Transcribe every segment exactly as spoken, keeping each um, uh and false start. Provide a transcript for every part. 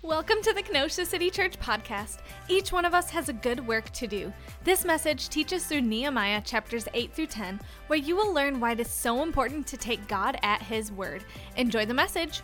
Welcome to the Kenosha City Church podcast. Each one of us has a good work to do. This message teaches through Nehemiah chapters eight through ten, where you will learn why it is so important to take God at His word. Enjoy the message.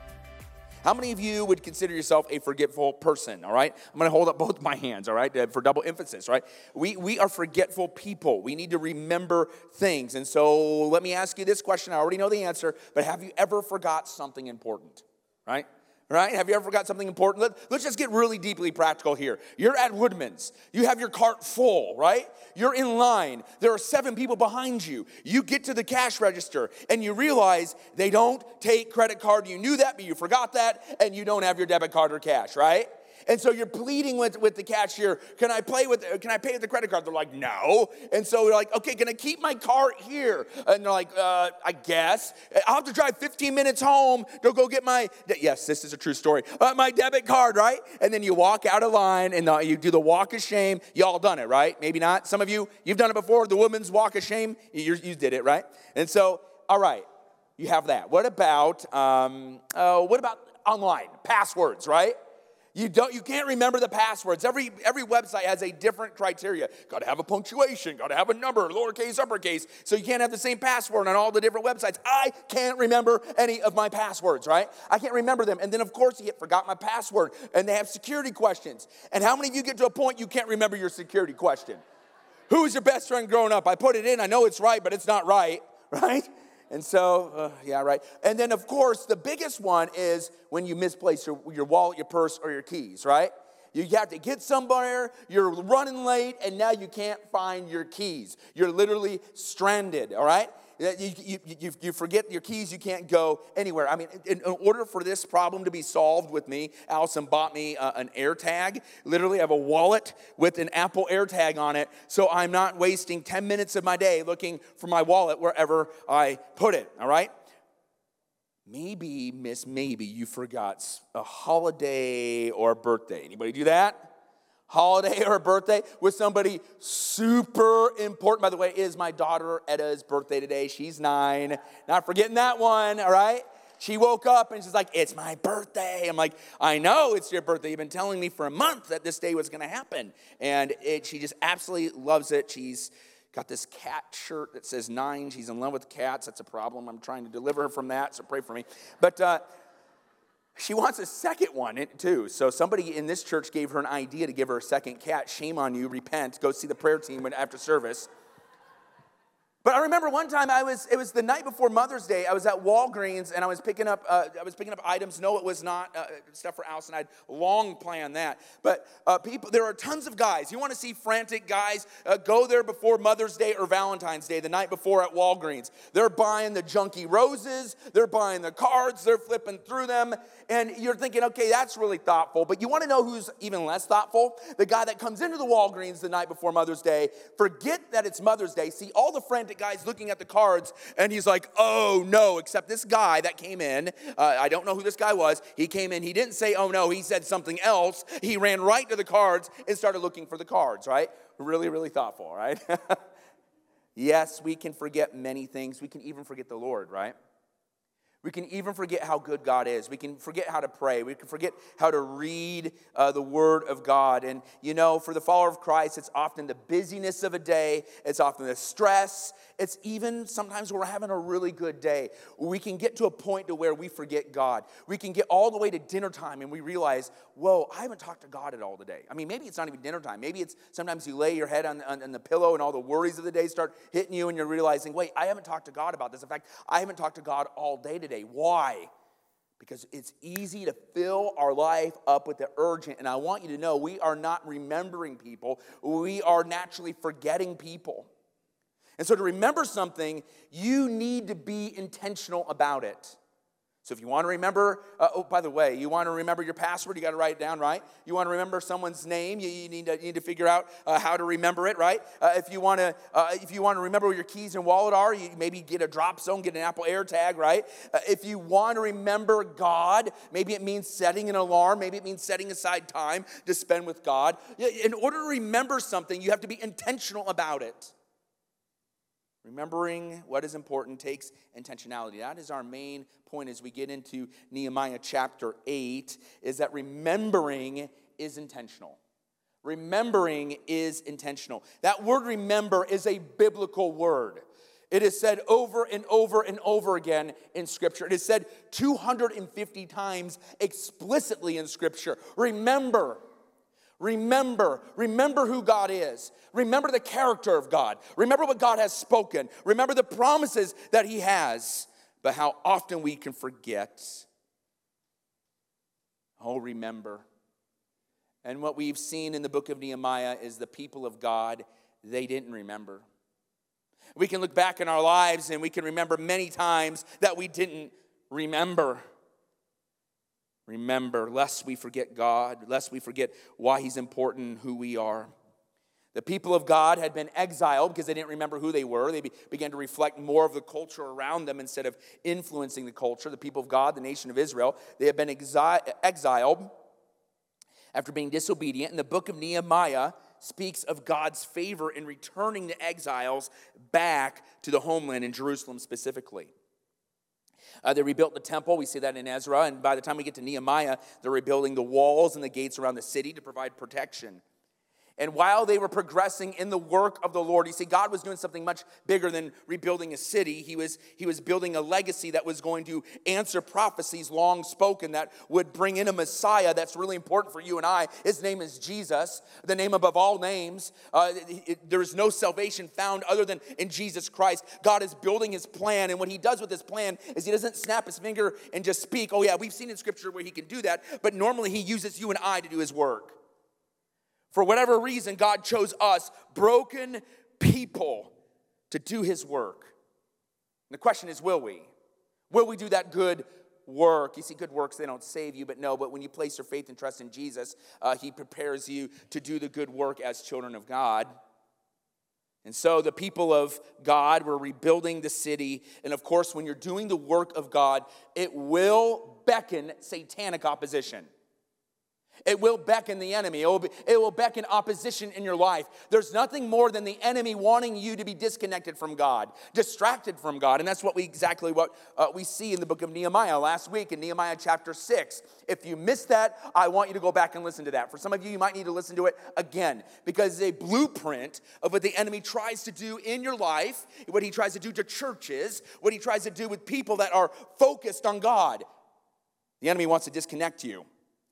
How many of you would consider yourself a forgetful person, all right? I'm going to hold up both my hands, all right, for double emphasis, right? We we are forgetful people. We need to remember things. And so let me ask you this question. I already know the answer, but have you ever forgot something important, right? Right? Have you ever forgot something important? Let, let's just get really deeply practical here. You're at Woodman's. You have your cart full, right? You're in line. There are seven people behind you. You get to the cash register and you realize they don't take credit card. You knew that, but you forgot that, and you don't have your debit card or cash, right? And so you're pleading with, with the cashier, can I play with, can I pay with the credit card? They're like, no. And so you're like, okay, can I keep my cart here? And they're like, uh, I guess. I'll have to drive fifteen minutes home to go get my, yes, this is a true story, uh, my debit card, right? And then you walk out of line and uh, you do the walk of shame. You all done it, right? Maybe not. Some of you, you've done it before, the woman's walk of shame. You, you did it, right? And so, all right, you have that. What about, um, uh, what about online? Passwords, right? You don't. You can't remember the passwords. Every every website has a different criteria. Got to have a punctuation. Got to have a number, lowercase, uppercase. So you can't have the same password on all the different websites. I can't remember any of my passwords, right? I can't remember them. And then, of course, you get forgot my password. And they have security questions. And how many of you get to a point you can't remember your security question? Who was your best friend growing up? I put it in. I know it's right, but it's not right, right? And so, uh, yeah, right. And then, of course, the biggest one is when you misplace your, your wallet, your purse, or your keys, right? You have to get somewhere, you're running late, and now you can't find your keys. You're literally stranded, all right? You, you, you, you forget your keys, you can't go anywhere. I mean, in, in order for this problem to be solved with me, Allison bought me uh, an AirTag. Literally, I have a wallet with an Apple AirTag on it, so I'm not wasting ten minutes of my day looking for my wallet wherever I put it, all right? Maybe, miss, maybe you forgot a holiday or a birthday. Anybody do that? Holiday or a birthday with somebody super important. By the way, is my daughter Edda's birthday today. She's nine. Not forgetting that one, all right? She woke up and she's like, it's my birthday. I'm like, I know it's your birthday. You've been telling me for a month that this day was going to happen. And it, she just absolutely loves it. She's got this cat shirt that says nine. She's in love with cats. That's a problem. I'm trying to deliver her from that, so pray for me. But uh, she wants a second one, too. So somebody in this church gave her an idea to give her a second cat. Shame on you. Repent. Go see the prayer team after service. But I remember one time I was, it was the night before Mother's Day. I was at Walgreens and I was picking up, uh, I was picking up items. No, it was not uh, stuff for Allison. I'd long planned that. But uh, people, there are tons of guys. You want to see frantic guys? Uh, go there before Mother's Day or Valentine's Day, the night before at Walgreens. They're buying the junky roses. They're buying the cards. They're flipping through them. And you're thinking, okay, that's really thoughtful. But you want to know who's even less thoughtful? The guy that comes into the Walgreens the night before Mother's Day, forget that it's Mother's Day, see all the frantic guy's looking at the cards, and he's like, oh no, except this guy that came in, uh, I don't know who this guy was, he came in, he didn't say oh no, he said something else, he ran right to the cards and started looking for the cards, right? Really, really thoughtful, right? Yes, we can forget many things, we can even forget the Lord, right? We can even forget how good God is. We can forget how to pray. We can forget how to read uh, the Word of God. And, you know, for the follower of Christ, it's often the busyness of a day. It's often the stress. It's even sometimes we're having a really good day. We can get to a point to where we forget God. We can get all the way to dinner time and we realize, whoa, I haven't talked to God at all today. I mean, maybe it's not even dinner time. Maybe it's sometimes you lay your head on, on, on the pillow and all the worries of the day start hitting you and you're realizing, wait, I haven't talked to God about this. In fact, I haven't talked to God all day today. Why? Because it's easy to fill our life up with the urgent. And I want you to know we are not remembering people. We are naturally forgetting people. And so to remember something, you need to be intentional about it. So if you want to remember, uh, oh, by the way, you want to remember your password, you got to write it down, right? You want to remember someone's name, you, you, need, to, you need to figure out uh, how to remember it, right? Uh, if you want to, uh, if you want to remember where your keys and wallet are, you maybe get a drop zone, get an Apple AirTag, right? Uh, if you want to remember God, maybe it means setting an alarm, maybe it means setting aside time to spend with God. In order to remember something, you have to be intentional about it. Remembering what is important takes intentionality. That is our main point as we get into Nehemiah chapter eight, is that remembering is intentional. Remembering is intentional. That word remember is a biblical word. It is said over and over and over again in Scripture. It is said two hundred fifty times explicitly in Scripture. Remember. Remember, remember who God is. Remember the character of God. Remember what God has spoken. Remember the promises that he has. But how often we can forget. Oh, remember. And what we've seen in the book of Nehemiah is the people of God, they didn't remember. We can look back in our lives and we can remember many times that we didn't remember. Remember, lest we forget God, lest we forget why he's important, who we are. The people of God had been exiled because they didn't remember who they were. They be, began to reflect more of the culture around them instead of influencing the culture. The people of God, the nation of Israel, they had been exi- exiled after being disobedient. And the book of Nehemiah speaks of God's favor in returning the exiles back to the homeland in Jerusalem specifically. Uh, they rebuilt the temple. We see that in Ezra. And by the time we get to Nehemiah, they're rebuilding the walls and the gates around the city to provide protection. And while they were progressing in the work of the Lord, you see, God was doing something much bigger than rebuilding a city. He was, he was building a legacy that was going to answer prophecies long spoken that would bring in a Messiah that's really important for you and I. His name is Jesus, the name above all names. Uh, it, it, there is no salvation found other than in Jesus Christ. God is building his plan, and what he does with his plan is he doesn't snap his finger and just speak. Oh yeah, we've seen in Scripture where he can do that, but normally he uses you and I to do his work. For whatever reason, God chose us, broken people, to do his work. And the question is, will we? Will we do that good work? You see, good works, they don't save you, but no, but when you place your faith and trust in Jesus, uh, he prepares you to do the good work as children of God. And so the people of God were rebuilding the city. And of course, when you're doing the work of God, it will beckon satanic opposition. It will beckon the enemy. It will, be, it will beckon opposition in your life. There's nothing more than the enemy wanting you to be disconnected from God, distracted from God. And that's what we exactly what uh, we see in the book of Nehemiah last week in Nehemiah chapter six. If you missed that, I want you to go back and listen to that. For some of you, you might need to listen to it again because it's a blueprint of what the enemy tries to do in your life, what he tries to do to churches, what he tries to do with people that are focused on God. The enemy wants to disconnect you.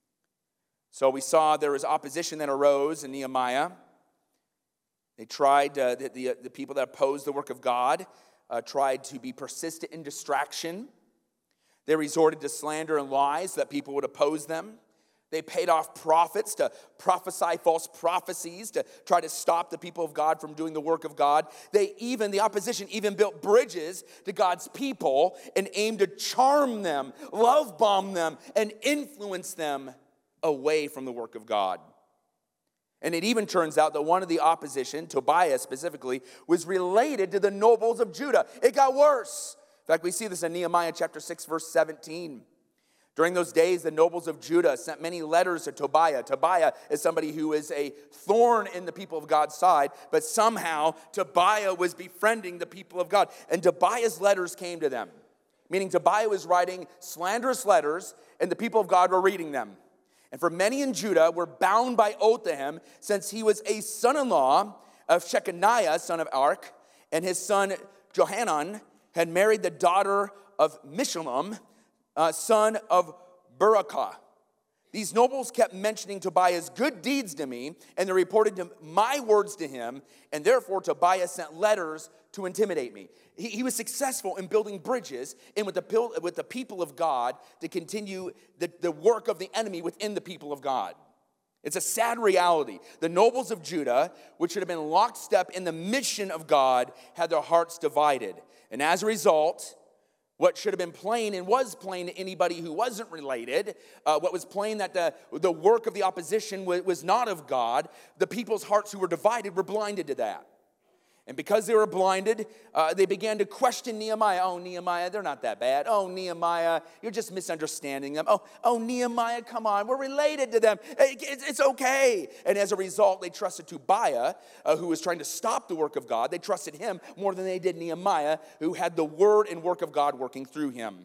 So we saw there was opposition that arose in Nehemiah. They tried, uh, the, the, the people that opposed the work of God uh, tried to be persistent in distraction. They resorted to slander and lies so that people would oppose them. They paid off prophets to prophesy false prophecies to try to stop the people of God from doing the work of God. They even, the opposition even built bridges to God's people and aimed to charm them, love bomb them, and influence them away from the work of God. And it even turns out that one of the opposition, Tobiah specifically, was related to the nobles of Judah. It got worse. In fact, we see this in Nehemiah chapter six, verse seventeen. During those days, the nobles of Judah sent many letters to Tobiah. Tobiah is somebody who is a thorn in the people of God's side, but somehow Tobiah was befriending the people of God. And Tobiah's letters came to them, meaning Tobiah was writing slanderous letters, and the people of God were reading them. And for many in Judah were bound by oath to him, since he was a son-in-law of Shechaniah, son of Arch, and his son Johanan had married the daughter of Meshullam, uh, son of Berakah. These nobles kept mentioning Tobiah's good deeds to me, and they reported to my words to him, and therefore Tobiah sent letters to intimidate me. He, he was successful in building bridges in with the, with the people of God to continue the, the work of the enemy within the people of God. It's a sad reality. The nobles of Judah, which should have been lockstep in the mission of God, had their hearts divided. And as a result, what should have been plain and was plain to anybody who wasn't related, uh, what was plain that the, the work of the opposition was, was not of God, the people's hearts who were divided were blinded to that. And because they were blinded, uh, they began to question Nehemiah. Oh, Nehemiah, they're not that bad. Oh, Nehemiah, you're just misunderstanding them. Oh, oh, Nehemiah, come on, we're related to them. It's, it's okay. And as a result, they trusted Tobiah, uh, who was trying to stop the work of God. They trusted him more than they did Nehemiah, who had the word and work of God working through him.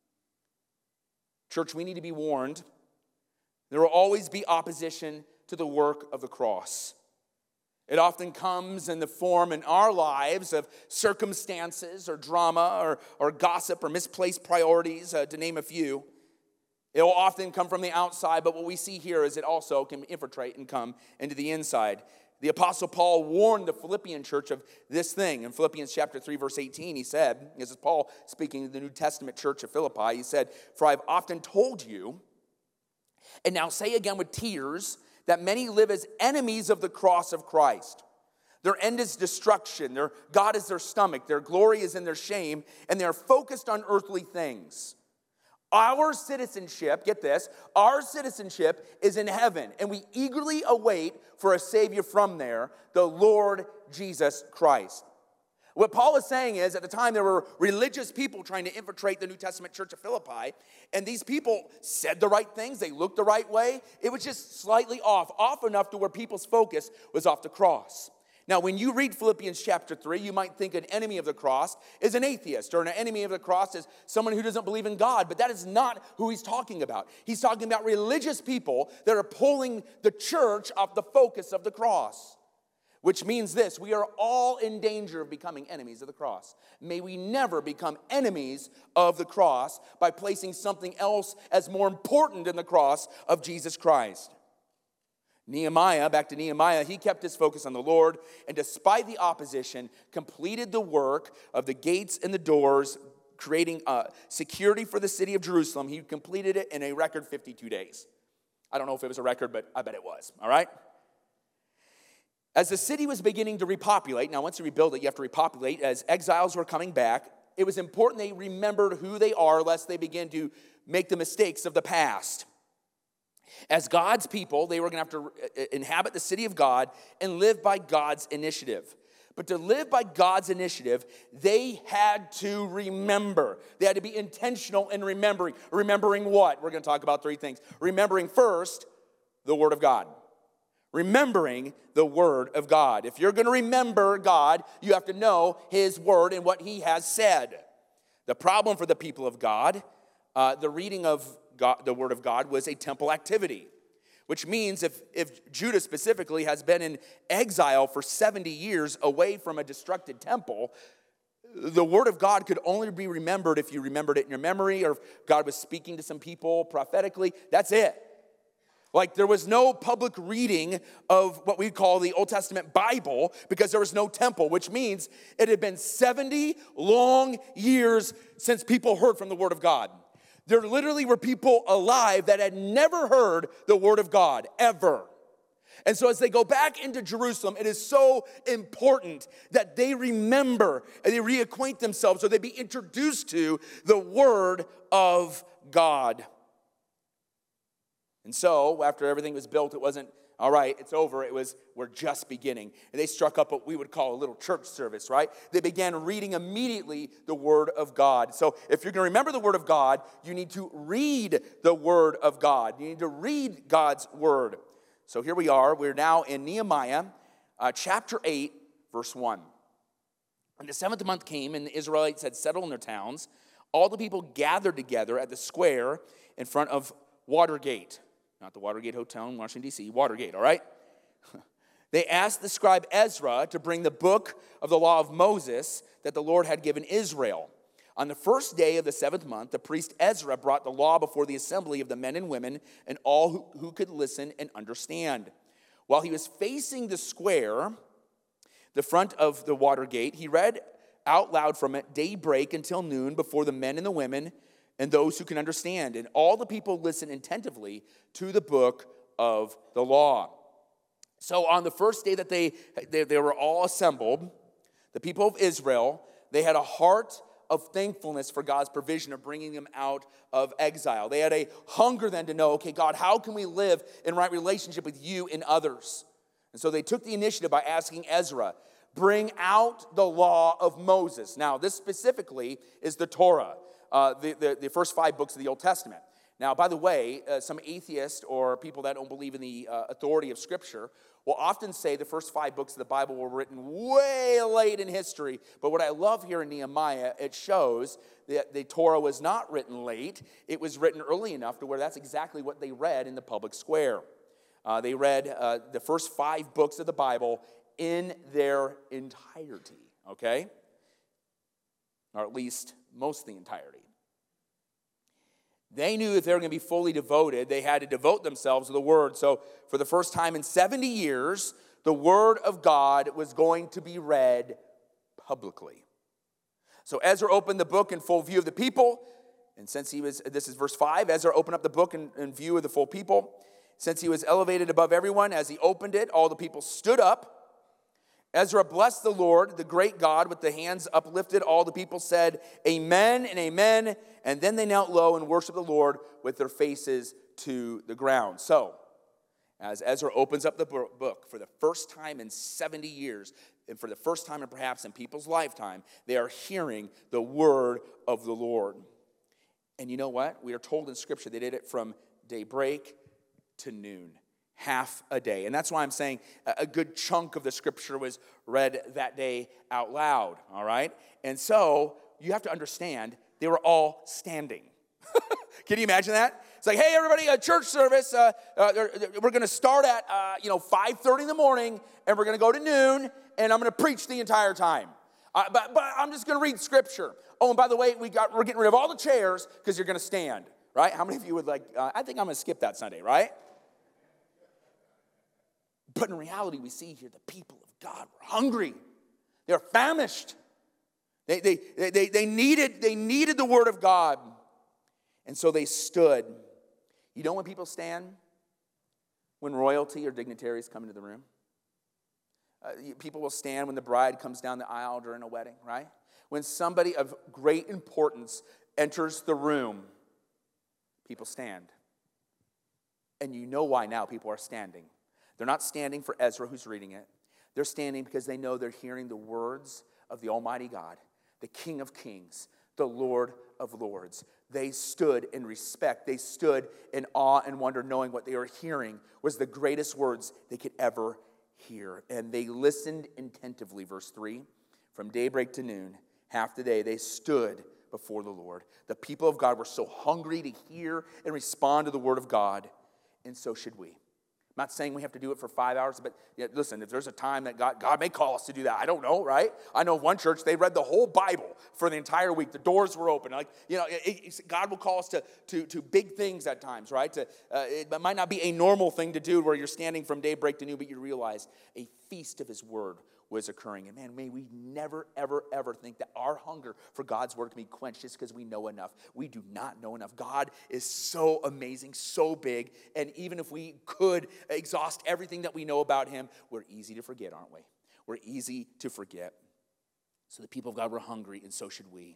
Church, we need to be warned. There will always be opposition to the work of the cross. It often comes in the form in our lives of circumstances or drama or, or gossip or misplaced priorities, uh, to name a few. It will often come from the outside, but what we see here is it also can infiltrate and come into the inside. The Apostle Paul warned the Philippian church of this thing. In Philippians chapter three, verse eighteen, he said, this is Paul speaking to the New Testament church of Philippi, he said, "For I've often told you, and now say again with tears, that many live as enemies of the cross of Christ. Their end is destruction. Their God is their stomach. Their glory is in their shame, and they are focused on earthly things. Our citizenship, get this, our citizenship is in heaven, and we eagerly await for a Savior from there, the Lord Jesus Christ." What Paul is saying is, at the time, there were religious people trying to infiltrate the New Testament church of Philippi, and these people said the right things, they looked the right way. It was just slightly off, off enough to where people's focus was off the cross. Now, when you read Philippians chapter three, you might think an enemy of the cross is an atheist, or an enemy of the cross is someone who doesn't believe in God, but that is not who he's talking about. He's talking about religious people that are pulling the church off the focus of the cross. Which means this, we are all in danger of becoming enemies of the cross. May we never become enemies of the cross by placing something else as more important than the cross of Jesus Christ. Nehemiah, back to Nehemiah, he kept his focus on the Lord, and despite the opposition, completed the work of the gates and the doors, creating uh, security for the city of Jerusalem. He completed it in a record fifty-two days. I don't know if it was a record, but I bet it was, all right? As the city was beginning to repopulate, now once you rebuild it, you have to repopulate. As exiles were coming back, it was important they remembered who they are, lest they begin to make the mistakes of the past. As God's people, they were going to have to inhabit the city of God and live by God's initiative. But to live by God's initiative, they had to remember. They had to be intentional in remembering. Remembering what? We're going to talk about three things. Remembering first, the Word of God. Remembering the Word of God. If you're going to remember God, you have to know His Word and what He has said. The problem for the people of God, uh, the reading of God, the Word of God was a temple activity, which means if, if Judah specifically has been in exile for seventy years away from a destructed temple, the Word of God could only be remembered if you remembered it in your memory, or if God was speaking to some people prophetically. That's it. Like, there was no public reading of what we call the Old Testament Bible because there was no temple, which means it had been seventy long years since people heard from the Word of God. There literally were people alive that had never heard the Word of God, ever. And so as they go back into Jerusalem, it is so important that they remember and they reacquaint themselves, or they be introduced to the Word of God. And so, after everything was built, it wasn't, all right, it's over. It was, we're just beginning. And they struck up what we would call a little church service, right? They began reading immediately the Word of God. So, if you're going to remember the Word of God, you need to read the Word of God. You need to read God's Word. So, here we are. We're now in Nehemiah uh, chapter eight, verse one. And the seventh month came, and the Israelites had settled in their towns. All the people gathered together at the square in front of Watergate. Not the Watergate Hotel in Washington, D C, Watergate, all right? They asked the scribe Ezra to bring the book of the law of Moses that the Lord had given Israel. On the first day of the seventh month, the priest Ezra brought the law before the assembly of the men and women and all who, who could listen and understand. While he was facing the square, the front of the Watergate, he read out loud from it daybreak until noon before the men and the women and those who can understand. And all the people listened attentively to the book of the law. So on the first day that they, they, they were all assembled, the people of Israel, they had a heart of thankfulness for God's provision of bringing them out of exile. They had a hunger then to know, okay, God, how can we live in right relationship with you and others? And so they took the initiative by asking Ezra, bring out the law of Moses. Now, this specifically is the Torah, uh, the, the, the first five books of the Old Testament. Now, by the way, uh, some atheists or people that don't believe in the uh, authority of Scripture will often say the first five books of the Bible were written way late in history. But what I love here in Nehemiah, it shows that the Torah was not written late. It was written early enough to where that's exactly what they read in the public square. Uh, they read uh, the first five books of the Bible in their entirety, okay? Or at least most of the entirety. They knew if they were going to be fully devoted, they had to devote themselves to the Word. So for the first time in seventy years, the Word of God was going to be read publicly. So Ezra opened the book in full view of the people. And since he was, this is verse five, Ezra opened up the book in, in view of the full people. Since he was elevated above everyone, as he opened it, all the people stood up. Ezra blessed the Lord, the great God, with the hands uplifted. All the people said, amen and amen. And then they knelt low and worshiped the Lord with their faces to the ground. So, as Ezra opens up the book for the first time in seventy years, and for the first time and perhaps in people's lifetime, they are hearing the word of the Lord. And you know what? We are told in Scripture they did it from daybreak to noon. Half a day. And that's why I'm saying a good chunk of the Scripture was read that day out loud, all right? And so you have to understand they were all standing. Can you imagine that? It's like, hey, everybody, a church service. Uh, uh, we're going to start at, uh, you know, five thirty in the morning, and we're going to go to noon, and I'm going to preach the entire time. Uh, but, but I'm just going to read Scripture. Oh, and by the way, we got, we're getting rid of all the chairs because you're going to stand, right? How many of you would like, uh, I think I'm going to skip that Sunday, right? But in reality, we see here the people of God were hungry. They were famished. They, they, they, they, needed, they needed the word of God. And so they stood. You know when people stand? When royalty or dignitaries come into the room. Uh, people will stand when the bride comes down the aisle during a wedding, right? When somebody of great importance enters the room, people stand. And you know why now people are standing. They're not standing for Ezra who's reading it. They're standing because they know they're hearing the words of the Almighty God, the King of Kings, the Lord of Lords. They stood in respect. They stood in awe and wonder, knowing what they were hearing was the greatest words they could ever hear. And they listened attentively, verse three. From daybreak to noon, half the day, they stood before the Lord. The people of God were so hungry to hear and respond to the word of God, and so should we. I'm not saying we have to do it for five hours, but yeah, listen, if there's a time that God, God may call us to do that, I don't know, right? I know one church, they read the whole Bible for the entire week. The doors were open. Like, you know, it, it, God will call us to, to, to big things at times, right? To, uh, it might not be a normal thing to do where you're standing from daybreak to noon, but you realize a feast of his word was occurring. And man, may we never, ever, ever think that our hunger for God's word can be quenched just because we know enough. We do not know enough. God is so amazing, so big, and even if we could exhaust everything that we know about him, we're easy to forget, aren't we? We're easy to forget. So the people of God were hungry, and so should we.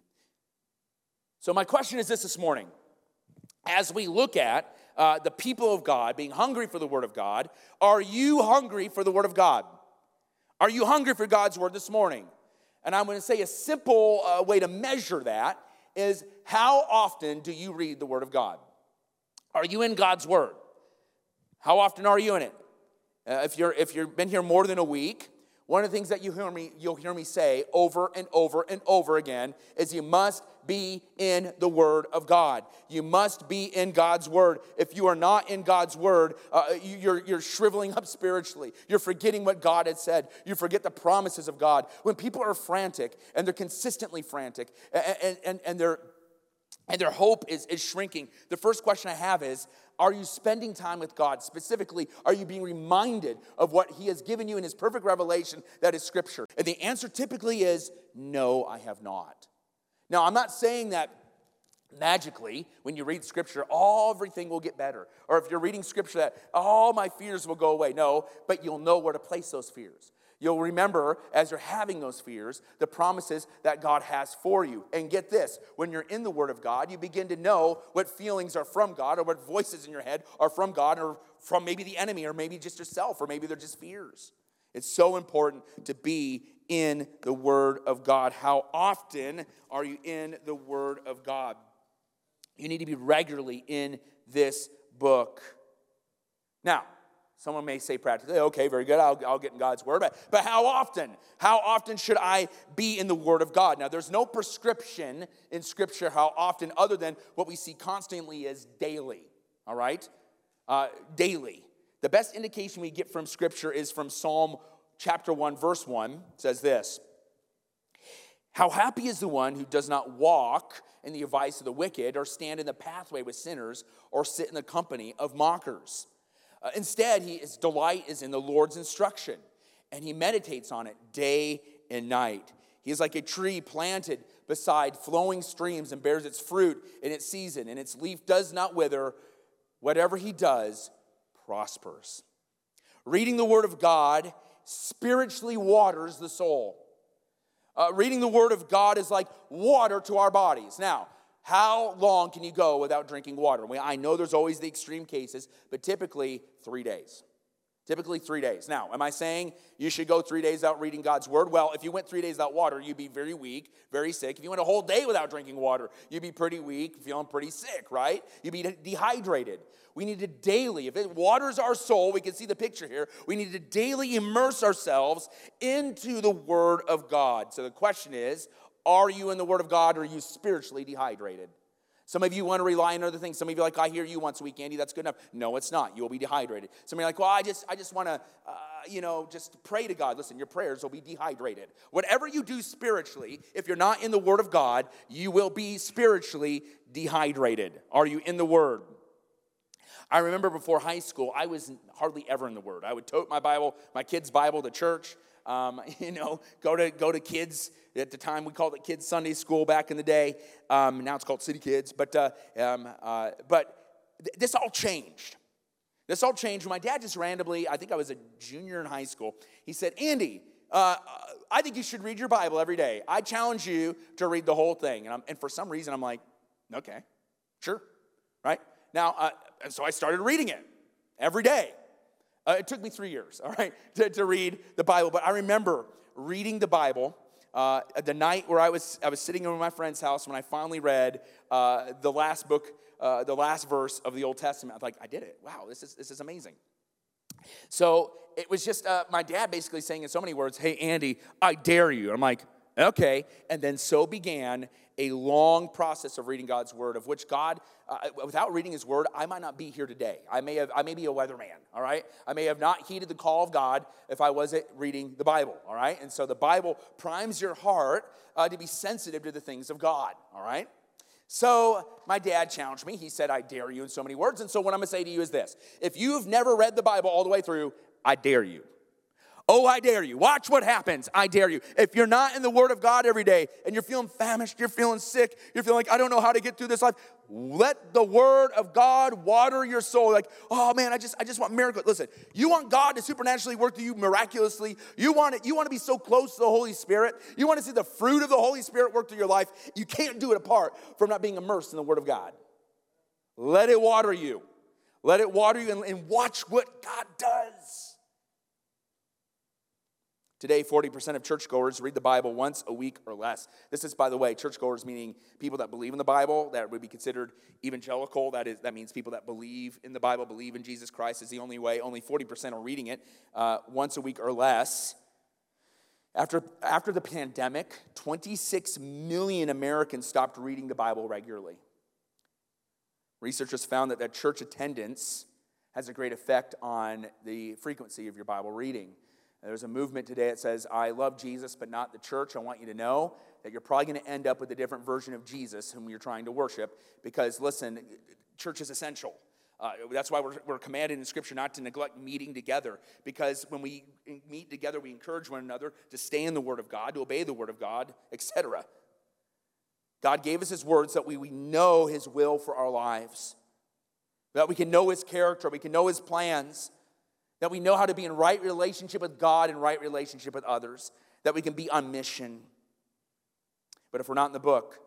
So my question is this this morning. As we look at uh, the people of God being hungry for the word of God, are you hungry for the word of God? Are you hungry for God's word this morning? And I'm going to say a simple uh, way to measure that is, how often do you read the word of God? Are you in God's word? How often are you in it? Uh, if you're if you've been here more than a week, one of the things that you hear me you'll hear me say over and over and over again is you must be in the word of God. You must be in God's word. If you are not in God's word, uh, you're, you're shriveling up spiritually. You're forgetting what God had said. You forget the promises of God. When people are frantic, and they're consistently frantic, and, and, and, their, and their hope is, is shrinking, the first question I have is, are you spending time with God? Specifically, are you being reminded of what he has given you in his perfect revelation that is Scripture? And the answer typically is, no, I have not. Now, I'm not saying that magically, when you read Scripture, all everything will get better. Or if you're reading Scripture, that all my fears will go away. No, but you'll know where to place those fears. You'll remember, as you're having those fears, the promises that God has for you. And get this, when you're in the Word of God, you begin to know what feelings are from God, or what voices in your head are from God, or from maybe the enemy, or maybe just yourself, or maybe they're just fears. It's so important to be in the Word of God. How often are you in the Word of God? You need to be regularly in this book. Now, someone may say practically, okay, very good, I'll, I'll get in God's Word. But, but how often? How often should I be in the Word of God? Now, there's no prescription in Scripture how often other than what we see constantly as daily, all right? Uh, daily. The best indication we get from Scripture is from Psalm chapter one, verse one. It says this: how happy is the one who does not walk in the advice of the wicked, or stand in the pathway with sinners, or sit in the company of mockers. Uh, instead, he, his delight is in the Lord's instruction, and he meditates on it day and night. He is like a tree planted beside flowing streams and bears its fruit in its season, and its leaf does not wither. Whatever he does prospers. Reading the Word of God spiritually waters the soul. Uh, reading the Word of God is like water to our bodies. Now, how long can you go without drinking water? Well, I know there's always the extreme cases, but typically three days. Typically three days. Now, am I saying you should go three days without reading God's Word? Well, if you went three days without water, you'd be very weak, very sick. If you went a whole day without drinking water, you'd be pretty weak, feeling pretty sick, right? You'd be dehydrated. We need to daily, if it waters our soul, we can see the picture here, we need to daily immerse ourselves into the Word of God. So the question is, are you in the Word of God, or are you spiritually dehydrated? Some of you want to rely on other things. Some of you are like, I hear you once a week, Andy, that's good enough. No, it's not. You will be dehydrated. Some of you are like, well, I just I just want to, uh, you know, just pray to God. Listen, your prayers will be dehydrated. Whatever you do spiritually, if you're not in the Word of God, you will be spiritually dehydrated. Are you in the Word? I remember before high school, I was hardly ever in the Word. I would tote my Bible, my kids' Bible to church. Um, you know, go to go to kids. At the time, we called it Kids Sunday School back in the day. Um, now it's called City Kids. But uh, um, uh, but th- this all changed. This all changed when my dad just randomly, I think I was a junior in high school, he said, Andy, uh, I think you should read your Bible every day. I challenge you to read the whole thing. And, I'm, and for some reason, I'm like, okay, sure, right? Now, uh, and so I started reading it every day. Uh, it took me three years, all right, to, to read the Bible. But I remember reading the Bible uh, the night where I was I was sitting over my friend's house when I finally read uh, the last book, uh, the last verse of the Old Testament. I was like, I did it. Wow, this is this is amazing. So it was just uh, my dad basically saying in so many words, hey, Andy, I dare you. I'm like, okay. And then so began a long process of reading God's Word, of which God, uh, without reading His Word, I might not be here today. I may have, I may be a weatherman, all right? I may have not heeded the call of God if I wasn't reading the Bible, all right? And so the Bible primes your heart uh, to be sensitive to the things of God, all right? So my dad challenged me. He said, I dare you in so many words. And so what I'm going to say to you is this. If you've never read the Bible all the way through, I dare you. Oh, I dare you. Watch what happens. I dare you. If you're not in the Word of God every day and you're feeling famished, you're feeling sick, you're feeling like, I don't know how to get through this life, let the Word of God water your soul. Like, oh man, I just I just want miracles. Listen, you want God to supernaturally work through you miraculously. You want it, you want to be so close to the Holy Spirit. You want to see the fruit of the Holy Spirit work through your life. You can't do it apart from not being immersed in the Word of God. Let it water you. Let it water you and, and watch what God does. Today, forty percent of churchgoers read the Bible once a week or less. This is, by the way, churchgoers meaning people that believe in the Bible, that would be considered evangelical. That is, that means people that believe in the Bible, believe in Jesus Christ is the only way. Only forty percent are reading it uh, once a week or less. After, after the pandemic, twenty-six million Americans stopped reading the Bible regularly. Researchers found that, that church attendance has a great effect on the frequency of your Bible reading. There's a movement today that says, I love Jesus, but not the church. I want you to know that you're probably going to end up with a different version of Jesus whom you're trying to worship. Because, listen, church is essential. Uh, that's why we're, we're commanded in Scripture not to neglect meeting together. Because when we meet together, we encourage one another to stay in the Word of God, to obey the Word of God, et cetera. God gave us His Word so that we, we know His will for our lives. That we can know His character, we can know His plans. That we know how to be in right relationship with God and right relationship with others. That we can be on mission. But if we're not in the book,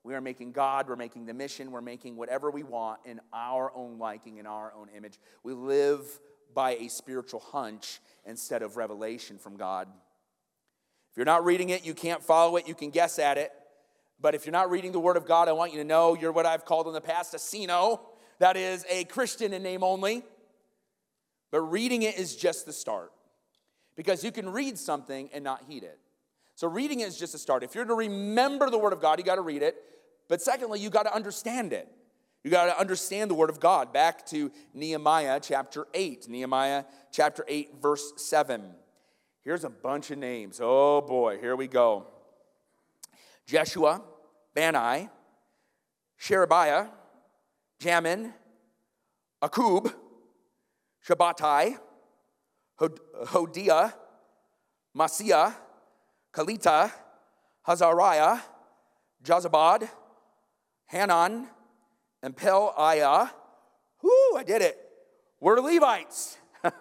We are making God, we're making the mission, we're making whatever we want in our own liking, in our own image. We live by a spiritual hunch instead of revelation from God. If you're not reading it, you can't follow it, you can guess at it. But if you're not reading the Word of God, I want you to know you're what I've called in the past a Cino. That is a Christian in name only. But reading it is just the start. Because you can read something and not heed it. So reading it is just a start. If you're to remember the Word of God, you got to read it. But secondly, you got to understand it. You got to understand the Word of God. Back to Nehemiah chapter eight. Nehemiah chapter eight, verse seven. Here's a bunch of names. Oh boy, here we go. Jeshua, Bani, Sherebiah, Jamin, Akub, Shabbatai, Hodiah, Masiah, Kalita, Hazariah, Jazabad, Hanan, and Peliah. Whoo, I did it. We're Levites.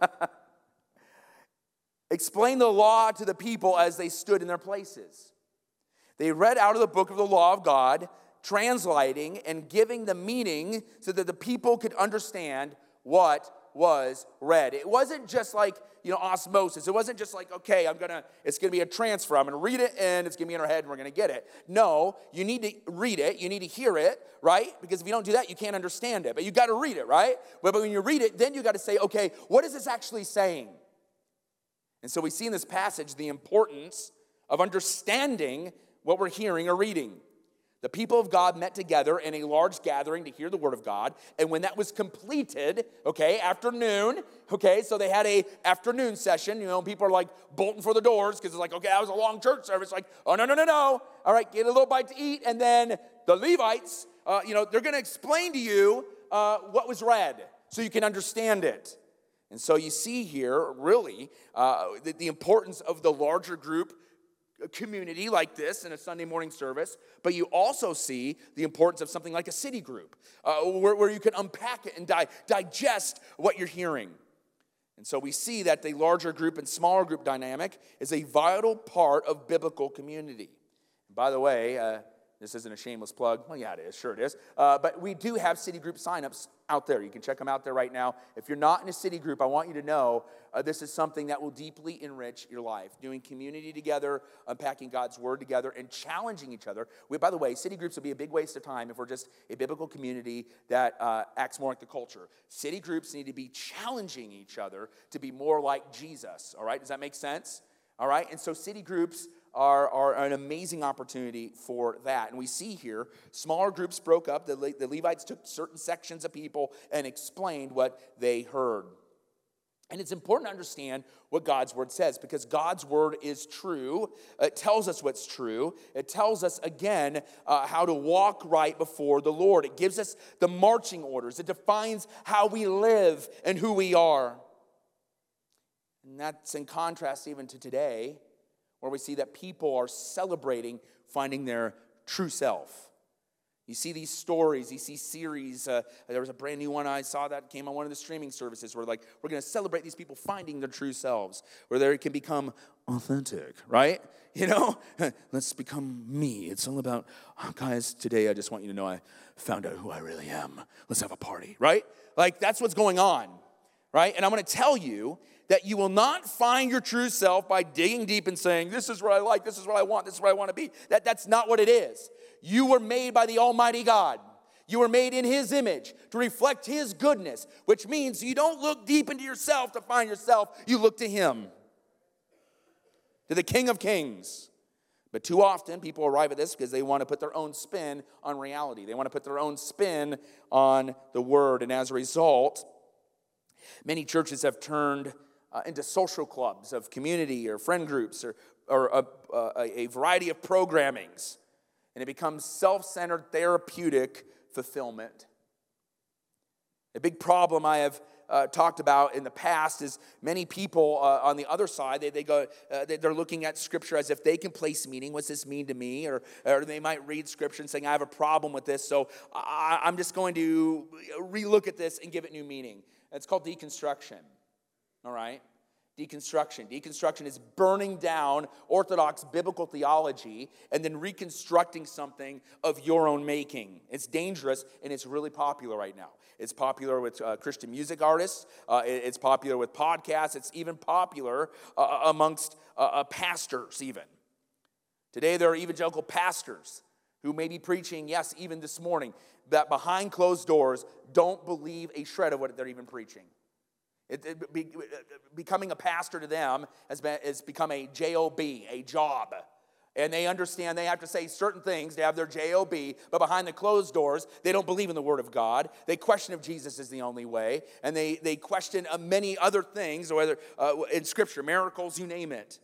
Explain the law to the people as they stood in their places. They read out of the book of the law of God, translating and giving the meaning so that the people could understand what was read. It wasn't just like, you know, osmosis. It wasn't just like, okay, I'm gonna, it's gonna be a transfer. I'm gonna read it and it's gonna be in our head and we're gonna get it. No, you need to read it, you need to hear it, right? Because if you don't do that, you can't understand it. But you gotta read it, right? But when you read it, then you gotta say, okay, what is this actually saying? And so we see in this passage the importance of understanding what we're hearing or reading. The people of God met together in a large gathering to hear the word of God. And when that was completed, okay, afternoon, okay, so they had a afternoon session. You know, people are like bolting for the doors because it's like, okay, that was a long church service. Like, oh, no, no, no, no. All right, get a little bite to eat. And then the Levites, uh, you know, they're going to explain to you uh, what was read so you can understand it. And so you see here, really, uh, the, the importance of the larger group community like this in a Sunday morning service, but you also see the importance of something like a city group, uh, where, where you can unpack it and di- digest what you're hearing. And so we see that the larger group and smaller group dynamic is a vital part of biblical community. And by the way, uh, this isn't a shameless plug. Well, yeah, it is. Sure it is. Uh, but we do have city group signups out there. You can check them out there right now. If you're not in a city group, I want you to know uh, this is something that will deeply enrich your life. Doing community together, unpacking God's word together, and challenging each other. We, by the way, city groups would be a big waste of time if we're just a biblical community that uh, acts more like the culture. City groups need to be challenging each other to be more like Jesus. All right? Does that make sense? All right? And so city groups Are, are an amazing opportunity for that. And we see here, smaller groups broke up. The, Le- the Levites took certain sections of people and explained what they heard. And it's important to understand what God's word says, because God's word is true. It tells us what's true. It tells us, again, uh, how to walk right before the Lord. It gives us the marching orders. It defines how we live and who we are. And that's in contrast even to today, where we see that people are celebrating finding their true self. You see these stories, you see series. Uh, there was a brand new one I saw that came on one of the streaming services where, like, we're going to celebrate these people finding their true selves, where they can become authentic, right? You know, let's become me. It's all about, oh, guys, today I just want you to know I found out who I really am. Let's have a party, right? Like, that's what's going on, right? And I'm going to tell you that you will not find your true self by digging deep and saying, this is what I like, this is what I want, this is what I want to be. That, that's not what it is. You were made by the Almighty God. You were made in His image to reflect His goodness, which means you don't look deep into yourself to find yourself. You look to Him, to the King of Kings. But too often, people arrive at this because they want to put their own spin on reality. They want to put their own spin on the Word. And as a result, many churches have turned Uh, into social clubs of community or friend groups or, or a, a, a variety of programmings. And it becomes self-centered therapeutic fulfillment. A big problem I have uh, talked about in the past is many people uh, on the other side, they, they go, uh, they, they're looking at Scripture as if they can place meaning. What's this mean to me? Or, or they might read Scripture and saying, I have a problem with this, so I, I'm just going to relook at this and give it new meaning. It's called deconstruction. All right? Deconstruction. Deconstruction is burning down orthodox biblical theology and then reconstructing something of your own making. It's dangerous, and it's really popular right now. It's popular with uh, Christian music artists. Uh, it, it's popular with podcasts. It's even popular uh, amongst uh, uh, pastors even. Today there are evangelical pastors who may be preaching, yes, even this morning, that behind closed doors don't believe a shred of what they're even preaching. It, it, be, becoming a pastor to them has, been, has become a job, a job. And they understand they have to say certain things to have their job, but behind the closed doors, they don't believe in the Word of God. They question if Jesus is the only way. And they, they question uh, many other things, whether uh, in Scripture, miracles, you name it.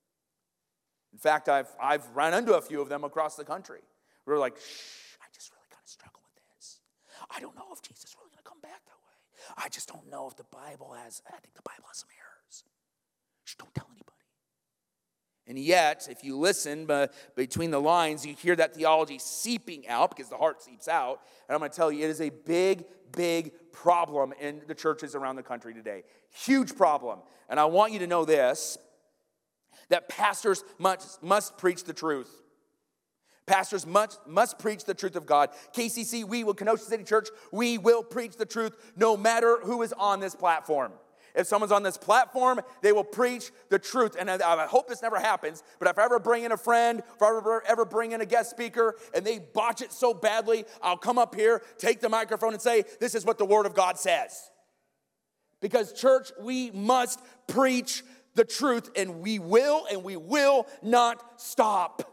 In fact, I've, I've run into a few of them across the country. We're like, shh, I just really kind of struggle with this. I don't know if Jesus is really going to come back that way. I just don't know if the Bible has, I think the Bible has some errors. Shh, don't tell anybody. And yet, if you listen uh, between the lines, you hear that theology seeping out because the heart seeps out. And I'm going to tell you, it is a big, big problem in the churches around the country today. Huge problem. And I want you to know this, that pastors must, must preach the truth. Pastors must, must preach the truth of God. K C C, we will, Kenosha City Church, we will preach the truth no matter who is on this platform. If someone's on this platform, they will preach the truth. And I, I hope this never happens, but if I ever bring in a friend, if I ever, ever bring in a guest speaker, and they botch it so badly, I'll come up here, take the microphone, and say, this is what the Word of God says. Because, church, we must preach the truth, and we will, and we will not stop.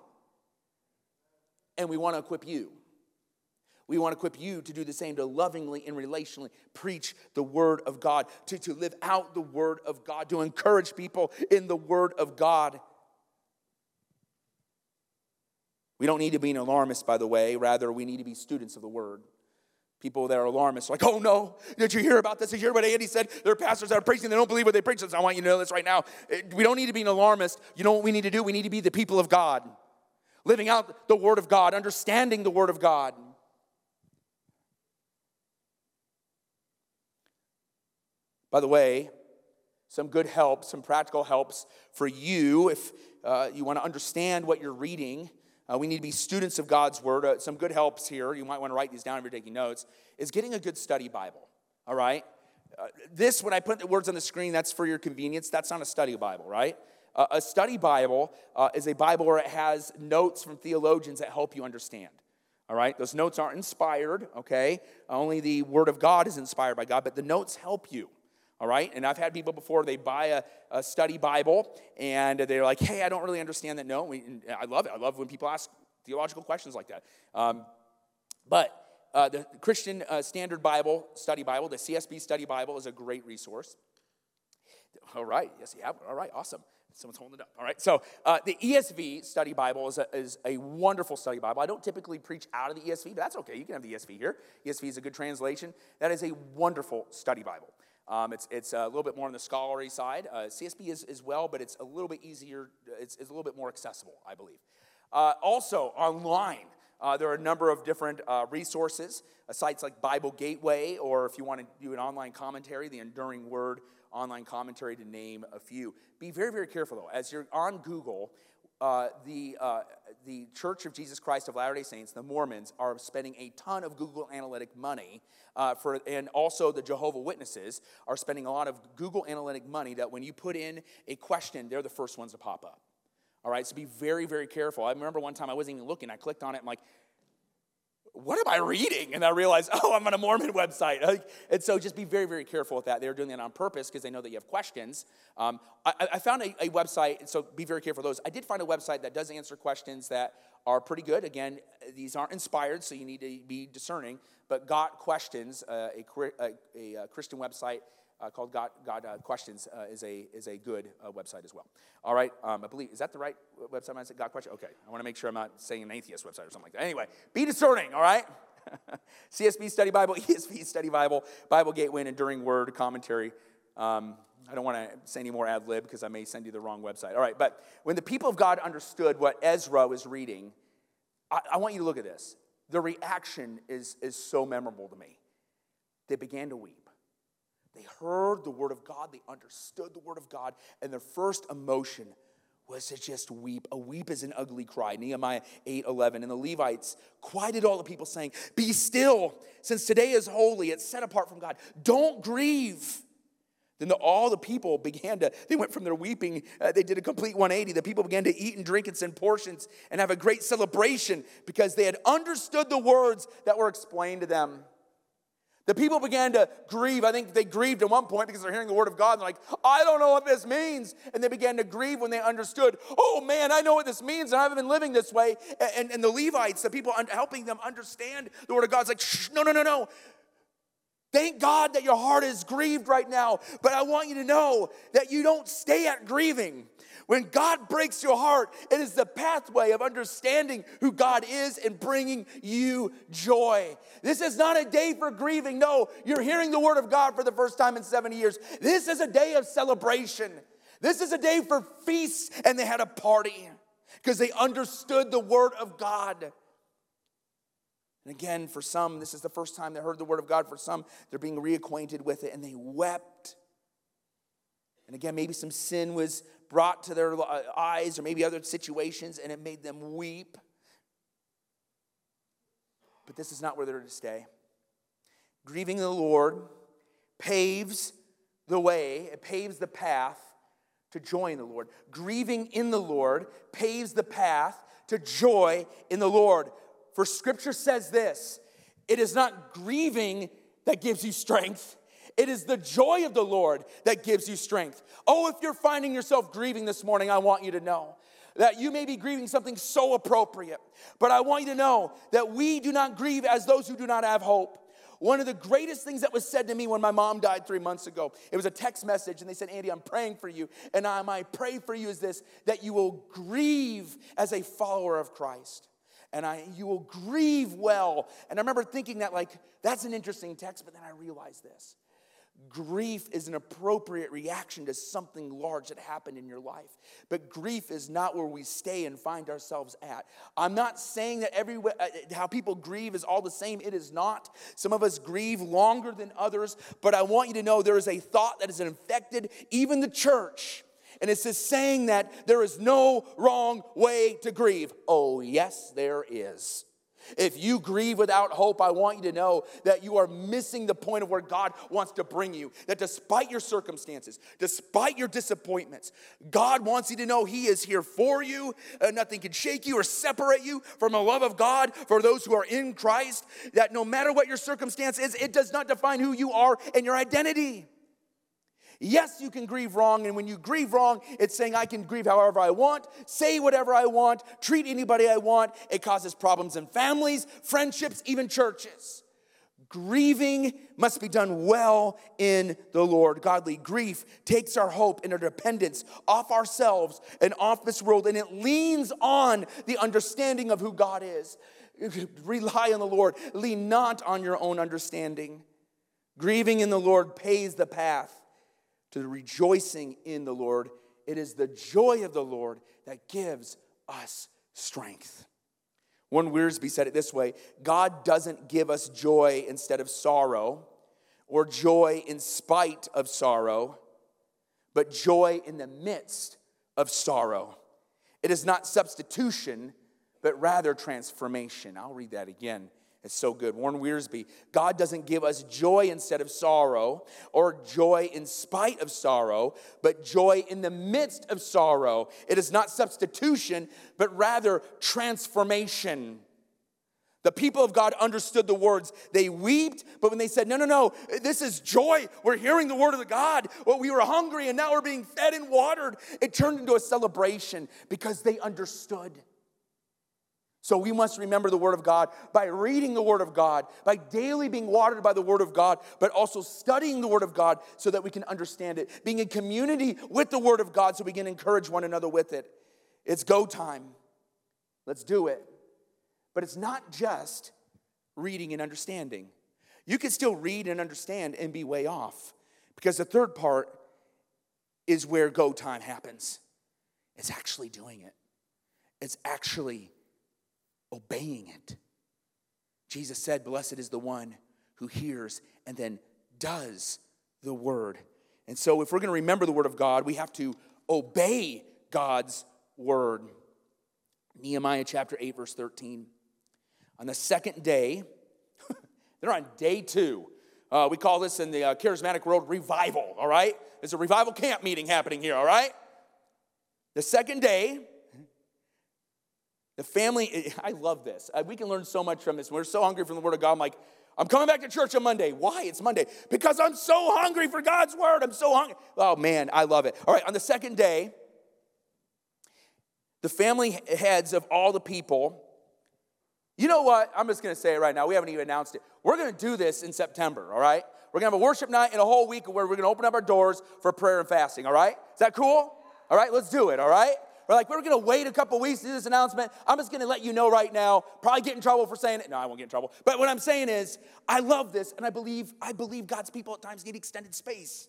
And we want to equip you. We want to equip you to do the same, to lovingly and relationally preach the Word of God, to, to live out the Word of God, to encourage people in the Word of God. We don't need to be an alarmist, by the way. Rather, we need to be students of the Word. People that are alarmists are like, oh no, did you hear about this? Did you hear what Andy said? There are pastors that are preaching, they don't believe what they preach. So I want you to know this right now. We don't need to be an alarmist. You know what we need to do? We need to be the people of God. Living out the Word of God, understanding the Word of God. By the way, some good help, some practical helps for you if uh, you want to understand what you're reading. Uh, we need to be students of God's Word. Uh, some good helps here, you might want to write these down if you're taking notes, is getting a good study Bible, all right? Uh, this, when I put the words on the screen, that's for your convenience. That's not a study Bible, right? Uh, a study Bible uh, is a Bible where it has notes from theologians that help you understand. All right? Those notes aren't inspired, okay? Only the Word of God is inspired by God, but the notes help you. All right? And I've had people before, they buy a, a study Bible, and they're like, hey, I don't really understand that note. We, I love it. I love when people ask theological questions like that. Um, but uh, the Christian uh, Standard Bible, Study Bible, the C S B Study Bible is a great resource. All right. Yes, you have. All right. Awesome. Someone's holding it up. All right. So uh, the E S V Study Bible is a, is a wonderful study Bible. I don't typically preach out of the E S V, but that's okay. You can have the E S V here. E S V is a good translation. That is a wonderful study Bible. Um, it's it's a little bit more on the scholarly side. Uh, C S B is as well, but it's a little bit easier. It's, it's a little bit more accessible, I believe. Uh, also, online, uh, there are a number of different uh, resources, uh, sites like Bible Gateway, or if you want to do an online commentary, the Enduring Word online commentary, to name a few. Be very, very careful, though. As you're on Google, uh, the, uh, the Church of Jesus Christ of Latter-day Saints, the Mormons, are spending a ton of Google Analytic money, uh, for, and also the Jehovah Witnesses are spending a lot of Google Analytic money that when you put in a question, they're the first ones to pop up. All right, so be very, very careful. I remember one time I wasn't even looking. I clicked on it. I'm like, what am I reading? And I realized, oh, I'm on a Mormon website. And so just be very, very careful with that. They're doing that on purpose because they know that you have questions. Um, I, I found a, a website, so be very careful of those. I did find a website that does answer questions that are pretty good. Again, these aren't inspired, so you need to be discerning. But Got Questions, uh, a, a, a Christian website uh, called Got, Got uh, Questions, uh, is a is a good uh, website as well. All right, um, I believe, is that the right website? I said Got Questions? Okay, I want to make sure I'm not saying an atheist website or something like that. Anyway, be discerning, all right? C S B Study Bible, E S V Study Bible, Bible Gateway, and Enduring Word commentary. Um, I don't want to say any more ad lib because I may send you the wrong website. All right, but when the people of God understood what Ezra was reading, I, I want you to look at this. The reaction is, is so memorable to me. They began to weep. They heard the word of God. They understood the word of God. And their first emotion was to just weep. A weep is an ugly cry. Nehemiah eight eleven. And the Levites quieted all the people, saying, be still, since today is holy. It's set apart from God. Don't grieve. Then the, all the people began to, they went from their weeping, uh, they did a complete one eighty. The people began to eat and drink and send portions and have a great celebration because they had understood the words that were explained to them. The people began to grieve. I think they grieved at one point because they're hearing the word of God. And they're like, I don't know what this means. And they began to grieve when they understood, oh man, I know what this means. And I haven't been living this way. And, and, and the Levites, the people un- helping them understand the word of God, is like, shh, no, no, no, no. Thank God that your heart is grieved right now. But I want you to know that you don't stay at grieving. When God breaks your heart, it is the pathway of understanding who God is and bringing you joy. This is not a day for grieving. No, you're hearing the word of God for the first time in seventy years. This is a day of celebration. This is a day for feasts, and they had a party because they understood the word of God. And again, for some, this is the first time they heard the word of God. For some, they're being reacquainted with it, and they wept. And again, maybe some sin was brought to their eyes, or maybe other situations, and it made them weep. But this is not where they're to stay. Grieving the Lord paves the way, it paves the path to joy in the Lord. Grieving in the Lord paves the path to joy in the Lord. For Scripture says this, it is not grieving that gives you strength. It is the joy of the Lord that gives you strength. Oh, if you're finding yourself grieving this morning, I want you to know that you may be grieving something so appropriate. But I want you to know that we do not grieve as those who do not have hope. One of the greatest things that was said to me when my mom died three months ago, it was a text message, and they said, Andy, I'm praying for you. And I, my pray for you is this, that you will grieve as a follower of Christ. And I, you will grieve well. And I remember thinking that, like, that's an interesting text, but then I realized this. Grief is an appropriate reaction to something large that happened in your life. But grief is not where we stay and find ourselves at. I'm not saying that every uh, how people grieve is all the same. It is not. Some of us grieve longer than others. But I want you to know there is a thought that has infected even the church. And it's this saying that there is no wrong way to grieve. Oh, yes, there is. If you grieve without hope, I want you to know that you are missing the point of where God wants to bring you. That despite your circumstances, despite your disappointments, God wants you to know He is here for you. Uh, nothing can shake you or separate you from the love of God for those who are in Christ. That no matter what your circumstance is, it does not define who you are and your identity. Yes, you can grieve wrong, and when you grieve wrong, it's saying I can grieve however I want, say whatever I want, treat anybody I want. It causes problems in families, friendships, even churches. Grieving must be done well in the Lord. Godly grief takes our hope and our dependence off ourselves and off this world, and it leans on the understanding of who God is. Rely on the Lord. Lean not on your own understanding. Grieving in the Lord paves the path to the rejoicing in the Lord. It is the joy of the Lord that gives us strength. Warren Wiersbe said it this way: God doesn't give us joy instead of sorrow, or joy in spite of sorrow, but joy in the midst of sorrow. It is not substitution, but rather transformation. I'll read that again. It's so good. Warren Wiersbe, God doesn't give us joy instead of sorrow, or joy in spite of sorrow, but joy in the midst of sorrow. It is not substitution, but rather transformation. The people of God understood the words. They wept, but when they said, no, no, no, this is joy. We're hearing the word of the God. Well, we were hungry, and now we're being fed and watered. It turned into a celebration because they understood. So we must remember the word of God by reading the word of God, by daily being watered by the word of God, but also studying the word of God so that we can understand it. Being in community with the word of God so we can encourage one another with it. It's go time. Let's do it. But it's not just reading and understanding. You can still read and understand and be way off. Because the third part is where go time happens. It's actually doing it. It's actually obeying it. Jesus said, blessed is the one who hears and then does the word. And so if we're going to remember the word of God, we have to obey God's word. Nehemiah chapter eight, verse thirteen. On the second day, they're on day two. Uh, we call this in the uh, charismatic world revival, all right? There's a revival camp meeting happening here, all right? The second day, the family, I love this. Uh, we can learn so much from this. We're so hungry from the word of God. I'm like, I'm coming back to church on Monday. Why? It's Monday. Because I'm so hungry for God's word. I'm so hungry. Oh, man, I love it. All right, on the second day, the family heads of all the people, you know what? I'm just going to say it right now. We haven't even announced it. We're going to do this in September, all right? We're going to have a worship night and a whole week where we're going to open up our doors for prayer and fasting, all right? Is that cool? All right, let's do it, all right? We're like, we're going to wait a couple weeks to do this announcement. I'm just going to let you know right now. Probably get in trouble for saying it. No, I won't get in trouble. But what I'm saying is, I love this, and I believe I believe God's people at times need extended space.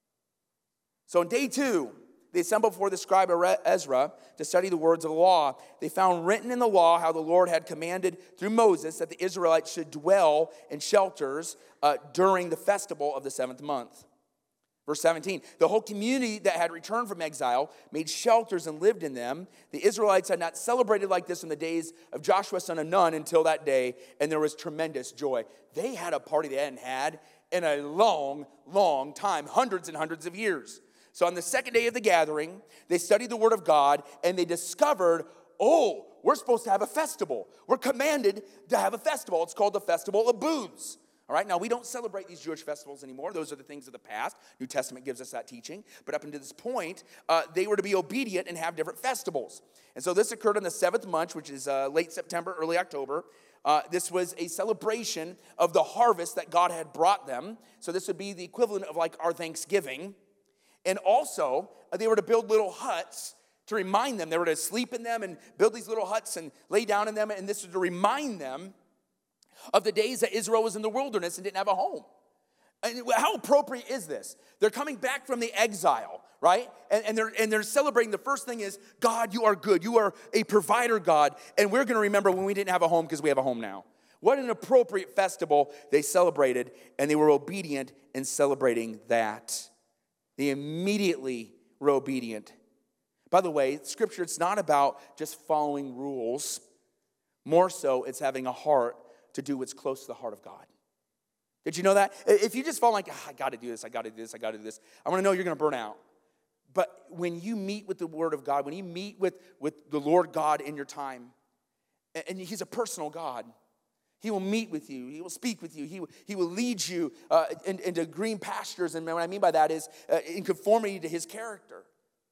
So on day two, they assembled before the scribe Ezra to study the words of the law. They found written in the law how the Lord had commanded through Moses that the Israelites should dwell in shelters uh, during the festival of the seventh month. Verse seventeen, the whole community that had returned from exile made shelters and lived in them. The Israelites had not celebrated like this in the days of Joshua son of Nun until that day, and there was tremendous joy. They had a party they hadn't had in a long, long time, hundreds and hundreds of years. So on the second day of the gathering, they studied the word of God, and they discovered, oh, we're supposed to have a festival. We're commanded to have a festival. It's called the Festival of Booths. All right, now we don't celebrate these Jewish festivals anymore. Those are the things of the past. New Testament gives us that teaching. But up until this point, uh, they were to be obedient and have different festivals. And so this occurred in the seventh month, which is uh, late September, early October. Uh, this was a celebration of the harvest that God had brought them. So this would be the equivalent of like our Thanksgiving. And also, uh, they were to build little huts to remind them. They were to sleep in them and build these little huts and lay down in them. And this was to remind them of the days that Israel was in the wilderness and didn't have a home. And how appropriate is this? They're coming back from the exile, right? And, and, they're, and they're celebrating. The first thing is, God, you are good. You are a provider, God. And we're going to remember when we didn't have a home because we have a home now. What an appropriate festival they celebrated, and they were obedient in celebrating that. They immediately were obedient. By the way, Scripture, it's not about just following rules. More so, it's having a heart to do what's close to the heart of God. Did you know that? If you just fall like, oh, I got to do this, I got to do this, I got to do this, I want to know you're going to burn out. But when you meet with the Word of God, when you meet with, with the Lord God in your time, and He's a personal God, He will meet with you, He will speak with you, He will, he will lead you uh, in, into green pastures, and what I mean by that is uh, in conformity to His character.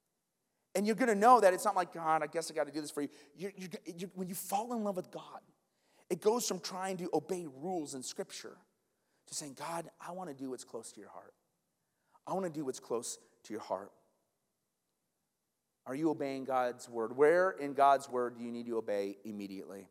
And you're going to know that it's not like, God, I guess I got to do this for you. You're, you're, you're, when you fall in love with God, it goes from trying to obey rules in Scripture to saying, God, I want to do what's close to your heart. I want to do what's close to your heart. Are you obeying God's word? Where in God's word do you need to obey immediately?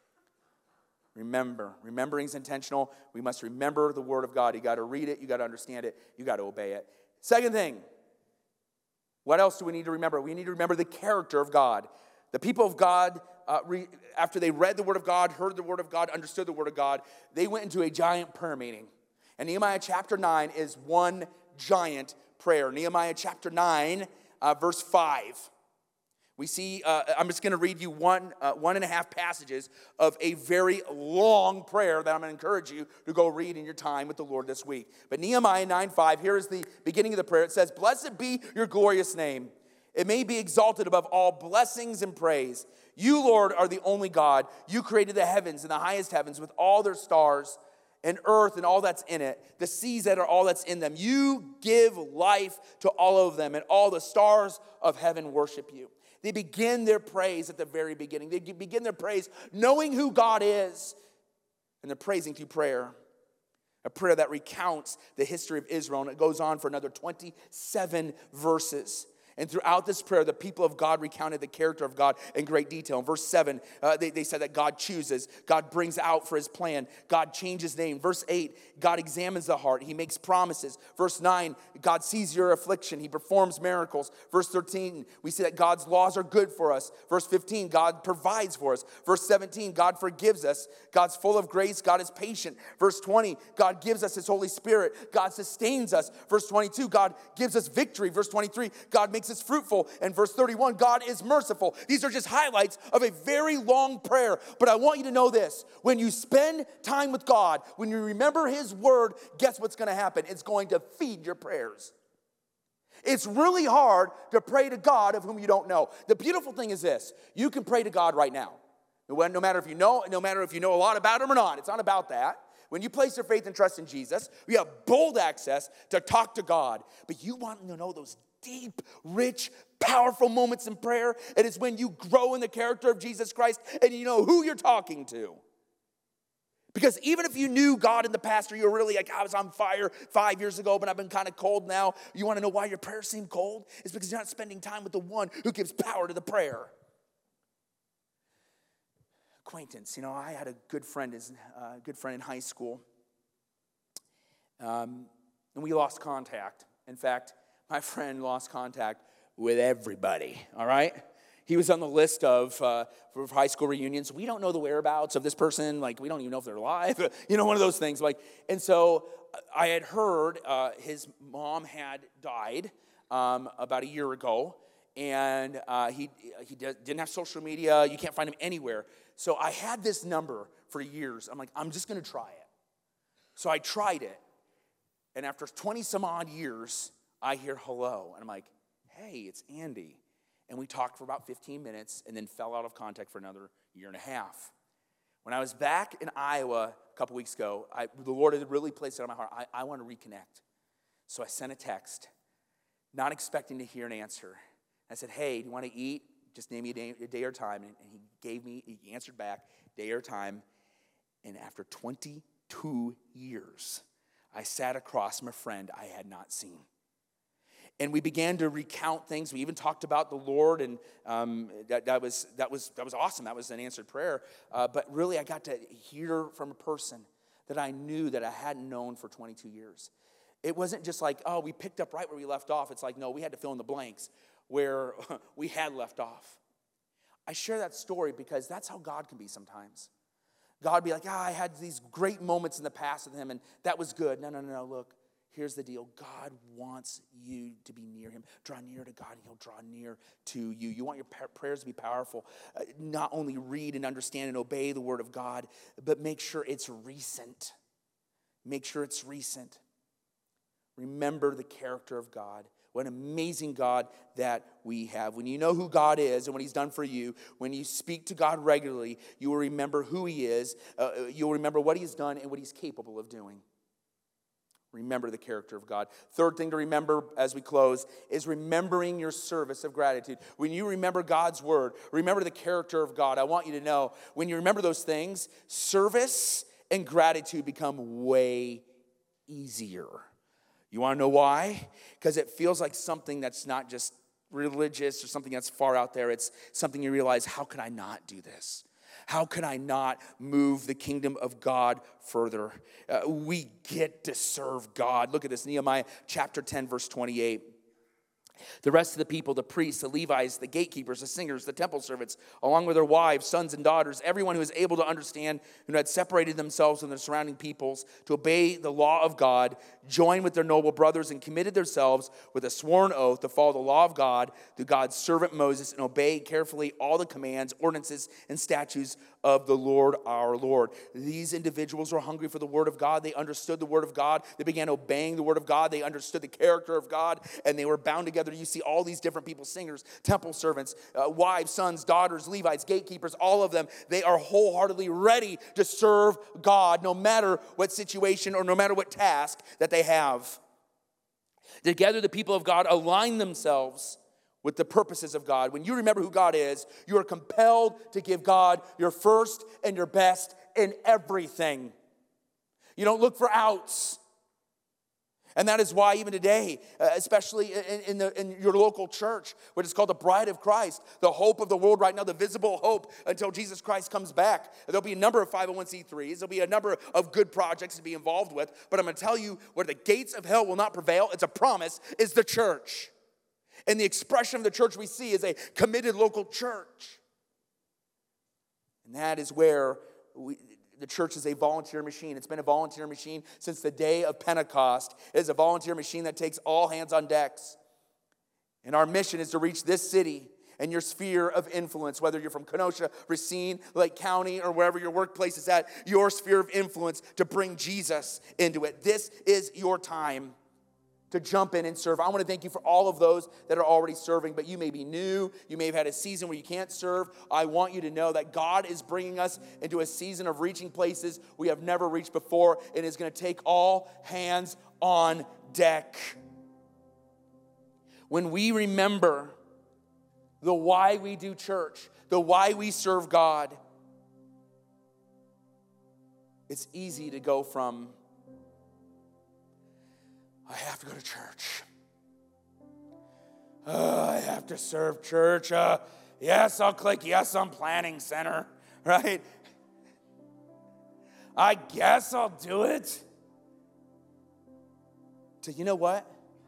Remember. Remembering is intentional. We must remember the word of God. You got to read it. You got to understand it. You got to obey it. Second thing, what else do we need to remember? We need to remember the character of God. The people of God, uh, re, after they read the word of God, heard the word of God, understood the word of God, they went into a giant prayer meeting. And Nehemiah chapter nine is one giant prayer. Nehemiah chapter nine, uh, verse five. We see, uh, I'm just going to read you one, uh, one and a half passages of a very long prayer that I'm going to encourage you to go read in your time with the Lord this week. But Nehemiah nine five, here is the beginning of the prayer. It says, "Blessed be your glorious name. It may be exalted above all blessings and praise. You, Lord, are the only God. You created the heavens and the highest heavens with all their stars and earth and all that's in it, the seas that are all that's in them. You give life to all of them, and all the stars of heaven worship you." They begin their praise at the very beginning. They begin their praise knowing who God is, and they're praising through prayer. A prayer that recounts the history of Israel, and it goes on for another twenty-seven verses. And throughout this prayer, the people of God recounted the character of God in great detail. In verse seven, uh, they, they said that God chooses, God brings out for his plan, God changes name. Verse eight, God examines the heart, he makes promises. Verse nine, God sees your affliction, he performs miracles. Verse thirteen, we see that God's laws are good for us. Verse fifteen, God provides for us. Verse seventeen, God forgives us. God's full of grace, God is patient. Verse twenty, God gives us his Holy Spirit. God sustains us. Verse twenty-two, God gives us victory. Verse twenty-three, God makes us fruitful. And verse thirty-one, God is merciful. These are just highlights of a very long prayer. But I want you to know this. When you spend time with God, when you remember his word, guess what's going to happen? It's going to feed your prayers. It's really hard to pray to God of whom you don't know. The beautiful thing is this. You can pray to God right now. No matter if you know, no matter if you know a lot about him or not. It's not about that. When you place your faith and trust in Jesus, you have bold access to talk to God. But you want to know those deep, rich, powerful moments in prayer. It is when you grow in the character of Jesus Christ and you know who you're talking to. Because even if you knew God in the past or you were really like, I was on fire five years ago, but I've been kind of cold now. You want to know why your prayers seem cold? It's because you're not spending time with the one who gives power to the prayer. Acquaintance. You know, I had a good friend, a uh, good friend in high school. Um, and we lost contact. In fact, my friend lost contact with everybody, all right? He was on the list of uh, for high school reunions. We don't know the whereabouts of this person. Like, we don't even know if they're alive. You know, one of those things. Like, and so I had heard uh, his mom had died um, about a year ago, and uh, he he didn't have social media. You can't find him anywhere. So I had this number for years. I'm like, I'm just going to try it. So I tried it, and after twenty some odd years, I hear hello, and I'm like, hey, it's Andy. And we talked for about fifteen minutes and then fell out of contact for another year and a half. When I was back in Iowa a couple weeks ago, I, the Lord had really placed it on my heart. I, I want to reconnect. So I sent a text, not expecting to hear an answer. I said, hey, do you want to eat? Just name me a day, a day or time. And he gave me, he answered back, day or time. And after twenty-two years, I sat across from a friend I had not seen. And we began to recount things. We even talked about the Lord, and um, that, that was that was that was awesome. That was an answered prayer. Uh, but really, I got to hear from a person that I knew that I hadn't known for twenty-two years. It wasn't just like, oh, we picked up right where we left off. It's like, no, we had to fill in the blanks where we had left off. I share that story because that's how God can be sometimes. God would be like, ah, I had these great moments in the past with him, and that was good. No, no, no, no, look. Here's the deal. God wants you to be near him. Draw near to God, and he'll draw near to you. You want your prayers to be powerful. Uh, not only read and understand and obey the word of God, but make sure it's recent. Make sure it's recent. Remember the character of God. What an amazing God that we have. When you know who God is and what he's done for you, when you speak to God regularly, you will remember who he is. Uh, you'll remember what he's done and what he's capable of doing. Remember the character of God. Third thing to remember as we close is remembering your service of gratitude. When you remember God's word, remember the character of God. I want you to know, when you remember those things, service and gratitude become way easier. You want to know why? Because it feels like something that's not just religious or something that's far out there. It's something you realize, how can I not do this? How can I not move the kingdom of God further? Uh, we get to serve God. Look at this, Nehemiah chapter ten, verse twenty-eight. The rest of the people, the priests, the Levites, the gatekeepers, the singers, the temple servants, along with their wives, sons, and daughters, everyone who was able to understand, who had separated themselves from the surrounding peoples to obey the law of God, joined with their noble brothers and committed themselves with a sworn oath to follow the law of God through God's servant Moses and obey carefully all the commands, ordinances, and statutes of the Lord our Lord. These individuals were hungry for the word of God. They understood the word of God. They began obeying the word of God. They understood the character of God, and they were bound together. You see all these different people, singers, temple servants, uh, wives, sons, daughters, Levites, gatekeepers, all of them. They are wholeheartedly ready to serve God no matter what situation or no matter what task that they have. Together, the people of God align themselves with the purposes of God. When you remember who God is, you are compelled to give God your first and your best in everything. You don't look for outs. And that is why even today, uh, especially in, in, the, in your local church, which is called the Bride of Christ, the hope of the world right now, the visible hope until Jesus Christ comes back. There'll be a number of five oh one c threes. There'll be a number of good projects to be involved with. But I'm going to tell you where the gates of hell will not prevail, it's a promise, is the church. And the expression of the church we see is a committed local church. And that is where we... The church is a volunteer machine. It's been a volunteer machine since the day of Pentecost. It is a volunteer machine that takes all hands on decks. And our mission is to reach this city and your sphere of influence, whether you're from Kenosha, Racine, Lake County, or wherever your workplace is at, your sphere of influence to bring Jesus into it. This is your time to jump in and serve. I want to thank you for all of those that are already serving, but you may be new. You may have had a season where you can't serve. I want you to know that God is bringing us into a season of reaching places we have never reached before, and is going to take all hands on deck. When we remember the why we do church, the why we serve God, it's easy to go from I have to go to church. Uh, I have to serve church. Uh, yes, I'll click yes on planning center, right? I guess I'll do it. So you know what?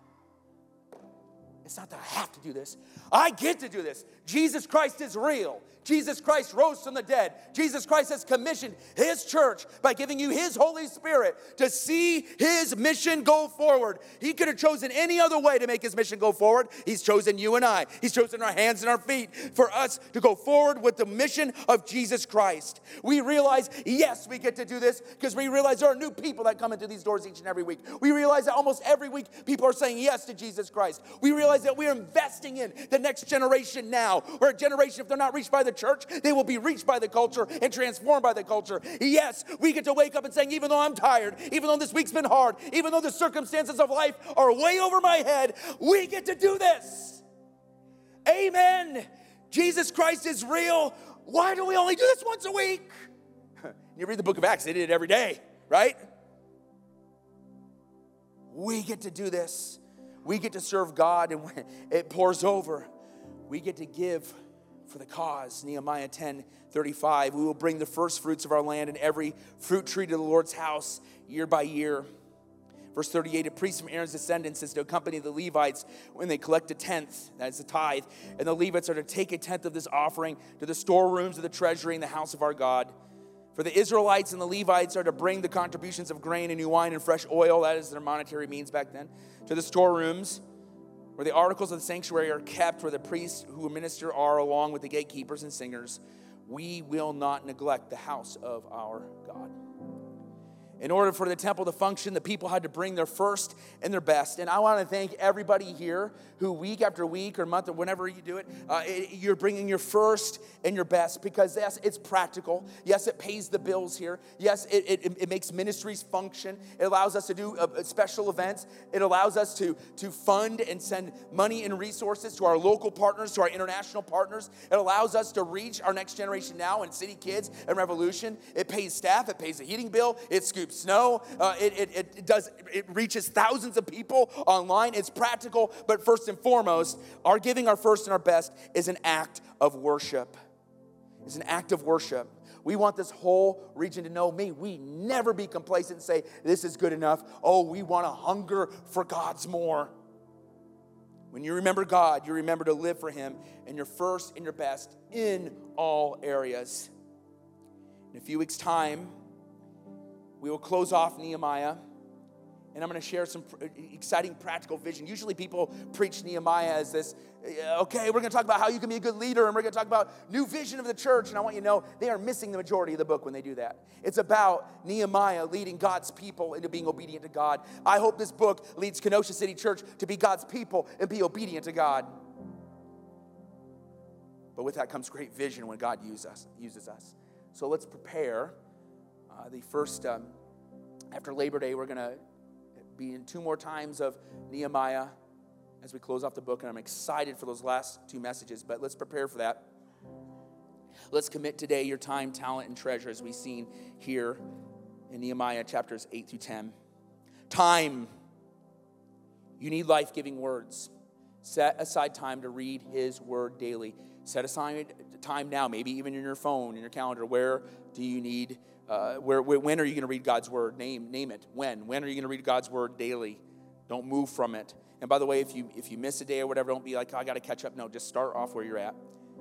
It's not that I have to do this. I get to do this. Jesus Christ is real. Jesus Christ rose from the dead. Jesus Christ has commissioned his church by giving you his Holy Spirit to see his mission go forward. He could have chosen any other way to make his mission go forward. He's chosen you and I. He's chosen our hands and our feet for us to go forward with the mission of Jesus Christ. We realize, yes, we get to do this because we realize there are new people that come into these doors each and every week. We realize that almost every week people are saying yes to Jesus Christ. We realize that we are investing in the next generation now. We're a generation, if they're not reached by the church, they will be reached by the culture and transformed by the culture. Yes, we get to wake up and saying, even though I'm tired, even though this week's been hard, even though the circumstances of life are way over my head, we get to do this. Amen. Jesus Christ is real. Why do we only do this once a week? You read the book of Acts, they did it every day, right? We get to do this. We get to serve God, and when it pours over, we get to give for the cause. Nehemiah ten thirty-five, we will bring the first fruits of our land and every fruit tree to the Lord's house year by year. Verse thirty-eight, a priest from Aaron's descendants is to accompany the Levites when they collect a tenth, that is the tithe. And the Levites are to take a tenth of this offering to the storerooms of the treasury in the house of our God. For the Israelites and the Levites are to bring the contributions of grain and new wine and fresh oil, that is their monetary means back then, to the storerooms where the articles of the sanctuary are kept, where the priests who minister are, along with the gatekeepers and singers. We will not neglect the house of our God. In order for the temple to function, the people had to bring their first and their best. And I want to thank everybody here who week after week or month or whenever you do it, uh, it, you're bringing your first and your best, because yes, it's practical. Yes, it pays the bills here. Yes, it, it, it makes ministries function. It allows us to do uh, special events. It allows us to, to fund and send money and resources to our local partners, to our international partners. It allows us to reach our next generation now and City Kids and Revolution. It pays staff. It pays the heating bill. It scoops snow. Uh, it, it, it does. It reaches thousands of people online. It's practical, but first and foremost, our giving our first and our best is an act of worship. It's an act of worship. We want this whole region to know, me, we never be complacent and say, this is good enough. Oh, we want to hunger for God's more. When you remember God, you remember to live for him and your first and your best in all areas. In a few weeks' time, we will close off Nehemiah, and I'm going to share some exciting practical vision. Usually people preach Nehemiah as this, okay, we're going to talk about how you can be a good leader, and we're going to talk about new vision of the church, and I want you to know they are missing the majority of the book when they do that. It's about Nehemiah leading God's people into being obedient to God. I hope this book leads Kenosha City Church to be God's people and be obedient to God. But with that comes great vision when God uses us. Uses us. So let's prepare. Uh, the first, um, after Labor Day, we're going to be in two more times of Nehemiah as we close off the book, and I'm excited for those last two messages, but let's prepare for that. Let's commit today your time, talent, and treasure as we've seen here in Nehemiah chapters eight through ten. Time. You need life-giving words. Set aside time to read his word daily. Set aside time now, maybe even in your phone, in your calendar. Where do you need, uh, where, where, when are you going to read God's word? Name, name it. When? When are you going to read God's word daily? Don't move from it. And by the way, if you if you miss a day or whatever, don't be like, oh, I got to catch up. No, just start off where you're at.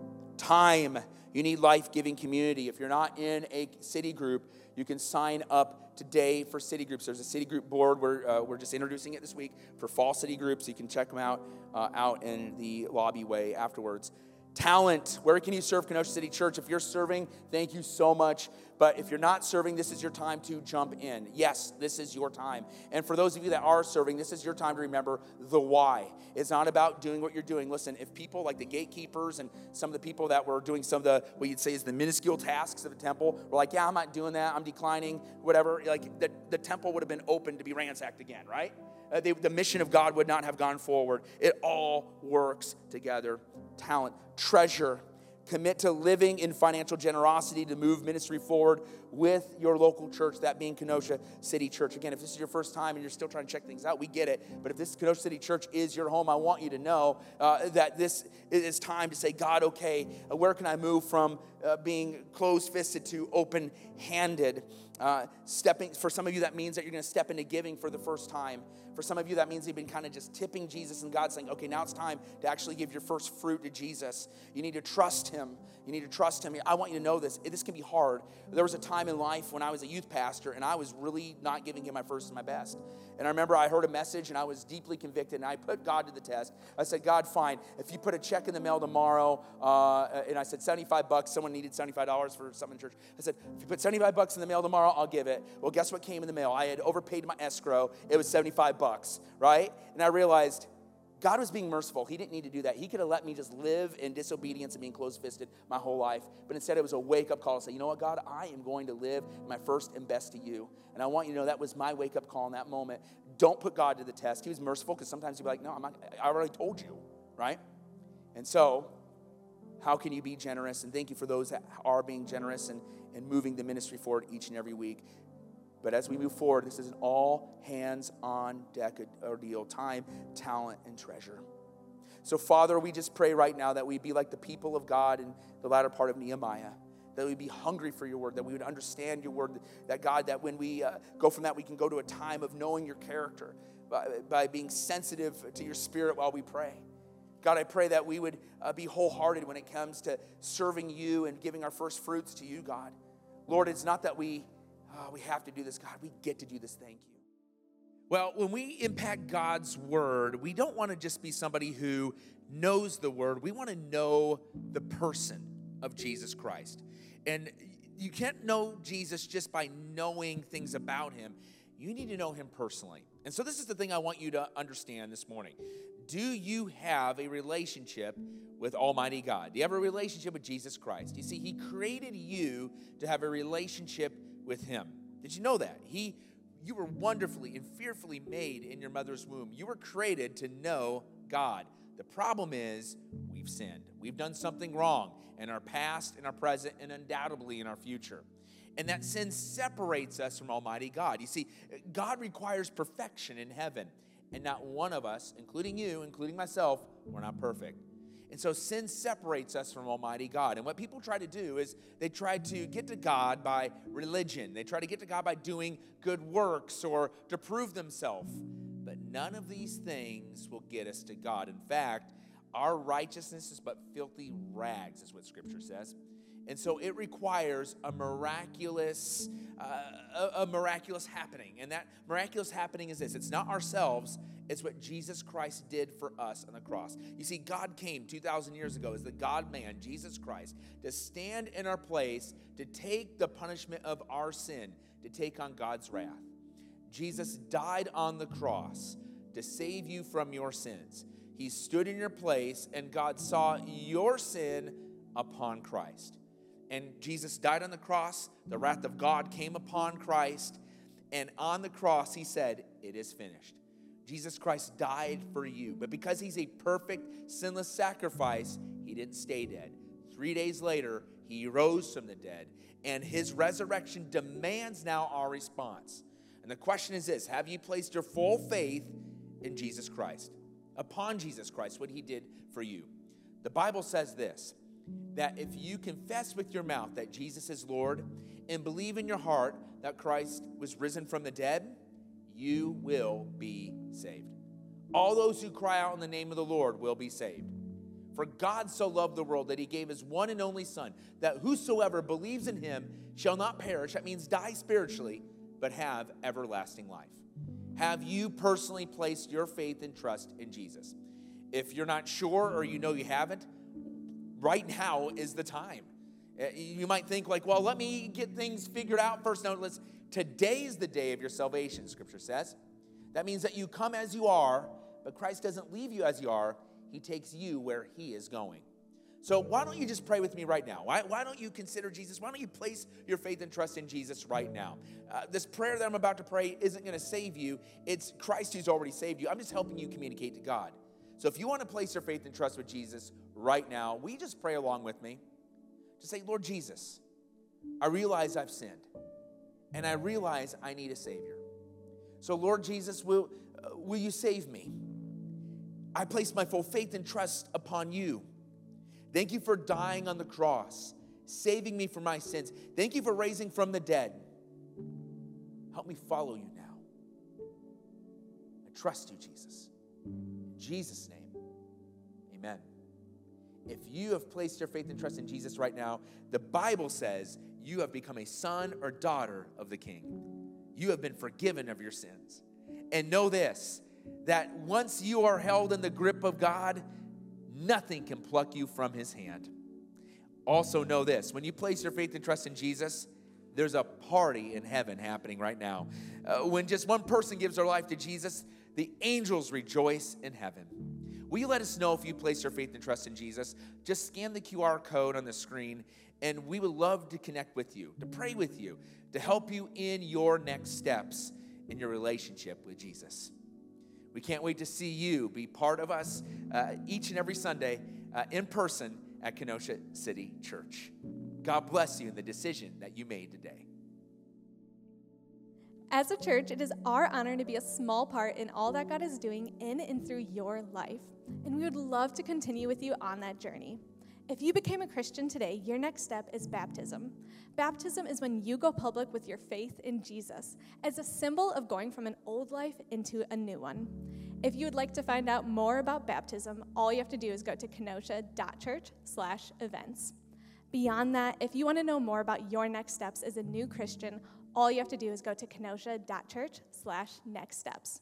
Time. You need life-giving community. If you're not in a city group, you can sign up today for city groups. There's a city group board. We're, uh, we're just introducing it this week for fall city groups. You can check them out uh, out in the lobby way afterwards. Talent. Where can you serve Kenosha City Church? If you're serving, thank you so much. But if you're not serving, this is your time to jump in. Yes, this is your time. And for those of you that are serving, this is your time to remember the why. It's not about doing what you're doing. Listen, if people like the gatekeepers and some of the people that were doing some of the, what you'd say is the minuscule tasks of the temple, were like, yeah, I'm not doing that. I'm declining, whatever. Like the, the temple would have been open to be ransacked again, right? Uh, they, the mission of God would not have gone forward. It all works together. Talent, treasure. Commit to living in financial generosity to move ministry forward with your local church, that being Kenosha City Church. Again, if this is your first time and you're still trying to check things out, we get it. But if this Kenosha City Church is your home, I want you to know uh, that this is time to say, God, okay, uh, where can I move from uh, being closed-fisted to open-handed? Uh, stepping, for some of you, that means that you're going to step into giving for the first time. For some of you, that means you've been kind of just tipping Jesus, and God saying, okay, now it's time to actually give your first fruit to Jesus. You need to trust him. You need to trust him. I want you to know this. This can be hard. There was a time in life when I was a youth pastor, and I was really not giving him my first and my best. And I remember I heard a message, and I was deeply convicted, and I put God to the test. I said, God, fine. If you put a check in the mail tomorrow, uh, and I said seventy-five bucks, someone needed seventy-five dollars for something in church. I said, if you put seventy-five bucks in the mail tomorrow, I'll give it. Well, guess what came in the mail? I had overpaid my escrow. It was seventy-five bucks, right? And I realized God was being merciful. He didn't need to do that. He could have let me just live in disobedience and being closed-fisted my whole life. But instead, it was a wake-up call to say, you know what, God, I am going to live my first and best to you. And I want you to know that was my wake-up call in that moment. Don't put God to the test. He was merciful because sometimes he'd be like, no, I'm not, I already told you, right? And so, how can you be generous? And thank you for those that are being generous and, and moving the ministry forward each and every week. But as we move forward, this is an all-hands-on-deck ordeal. Time, talent, and treasure. So, Father, we just pray right now that we be like the people of God in the latter part of Nehemiah, that we be hungry for your word, that we would understand your word, that, God, that when we uh, go from that, we can go to a time of knowing your character by, by being sensitive to your spirit while we pray. God, I pray that we would uh, be wholehearted when it comes to serving you and giving our first fruits to you, God. Lord, it's not that we... Oh, we have to do this. God, we get to do this. Thank you. Well, when we impact God's word, we don't want to just be somebody who knows the word. We want to know the person of Jesus Christ. And you can't know Jesus just by knowing things about him. You need to know him personally. And so this is the thing I want you to understand this morning. Do you have a relationship with Almighty God? Do you have a relationship with Jesus Christ? You see, he created you to have a relationship with him. Did you know that? He, you were wonderfully and fearfully made in your mother's womb. You were created to know God. The problem is we've sinned. We've done something wrong in our past, in our present, and undoubtedly in our future. And that sin separates us from Almighty God. You see, God requires perfection in heaven. And not one of us, including you, including myself, we're not perfect. And so sin separates us from Almighty God. And what people try to do is they try to get to God by religion. They try to get to God by doing good works or to prove themselves. But none of these things will get us to God. In fact, our righteousness is but filthy rags, is what Scripture says. And so it requires a miraculous, uh, a, a miraculous happening. And that miraculous happening is this. It's not ourselves. It's what Jesus Christ did for us on the cross. You see, God came two thousand years ago as the God-man, Jesus Christ, to stand in our place, to take the punishment of our sin, to take on God's wrath. Jesus died on the cross to save you from your sins. He stood in your place, and God saw your sin upon Christ. And Jesus died on the cross. The wrath of God came upon Christ. And on the cross, he said, it is finished. Jesus Christ died for you. But because he's a perfect, sinless sacrifice, he didn't stay dead. Three days later, he rose from the dead. And his resurrection demands now our response. And the question is this: have you placed your full faith in Jesus Christ, upon Jesus Christ, what he did for you. The Bible says this, that if you confess with your mouth that Jesus is Lord and believe in your heart that Christ was risen from the dead, you will be saved. All those who cry out in the name of the Lord will be saved. For God so loved the world that he gave his one and only Son, that whosoever believes in him shall not perish, that means die spiritually, but have everlasting life. Have you personally placed your faith and trust in Jesus? If you're not sure or you know you haven't, right now is the time. You might think like, well, let me get things figured out first. No, let's, today is the day of your salvation, Scripture says. That means that you come as you are, but Christ doesn't leave you as you are. He takes you where he is going. So why don't you just pray with me right now? Why, why don't you consider Jesus? Why don't you place your faith and trust in Jesus right now? Uh, this prayer that I'm about to pray isn't going to save you. It's Christ who's already saved you. I'm just helping you communicate to God. So if you want to place your faith and trust with Jesus right now, will you just pray along with me? Just say, Lord Jesus, I realize I've sinned, and I realize I need a Savior. So Lord Jesus, will, uh, will you save me? I place my full faith and trust upon you. Thank you for dying on the cross, saving me from my sins. Thank you for raising from the dead. Help me follow you now. I trust you, Jesus. In Jesus' name, amen. If you have placed your faith and trust in Jesus right now, the Bible says you have become a son or daughter of the King. You have been forgiven of your sins. And know this, that once you are held in the grip of God, nothing can pluck you from his hand. Also know this, when you place your faith and trust in Jesus, there's a party in heaven happening right now. Uh, when just one person gives their life to Jesus, the angels rejoice in heaven. Will you let us know if you place your faith and trust in Jesus? Just scan the Q R code on the screen, and we would love to connect with you, to pray with you, to help you in your next steps in your relationship with Jesus. We can't wait to see you be part of us uh, each and every Sunday uh, in person at Kenosha City Church. God bless you in the decision that you made today. As a church, it is our honor to be a small part in all that God is doing in and through your life. And we would love to continue with you on that journey. If you became a Christian today, your next step is baptism. Baptism is when you go public with your faith in Jesus as a symbol of going from an old life into a new one. If you would like to find out more about baptism, all you have to do is go to kenosha.church slash events. Beyond that, if you want to know more about your next steps as a new Christian, all you have to do is go to kenosha.church slash next steps.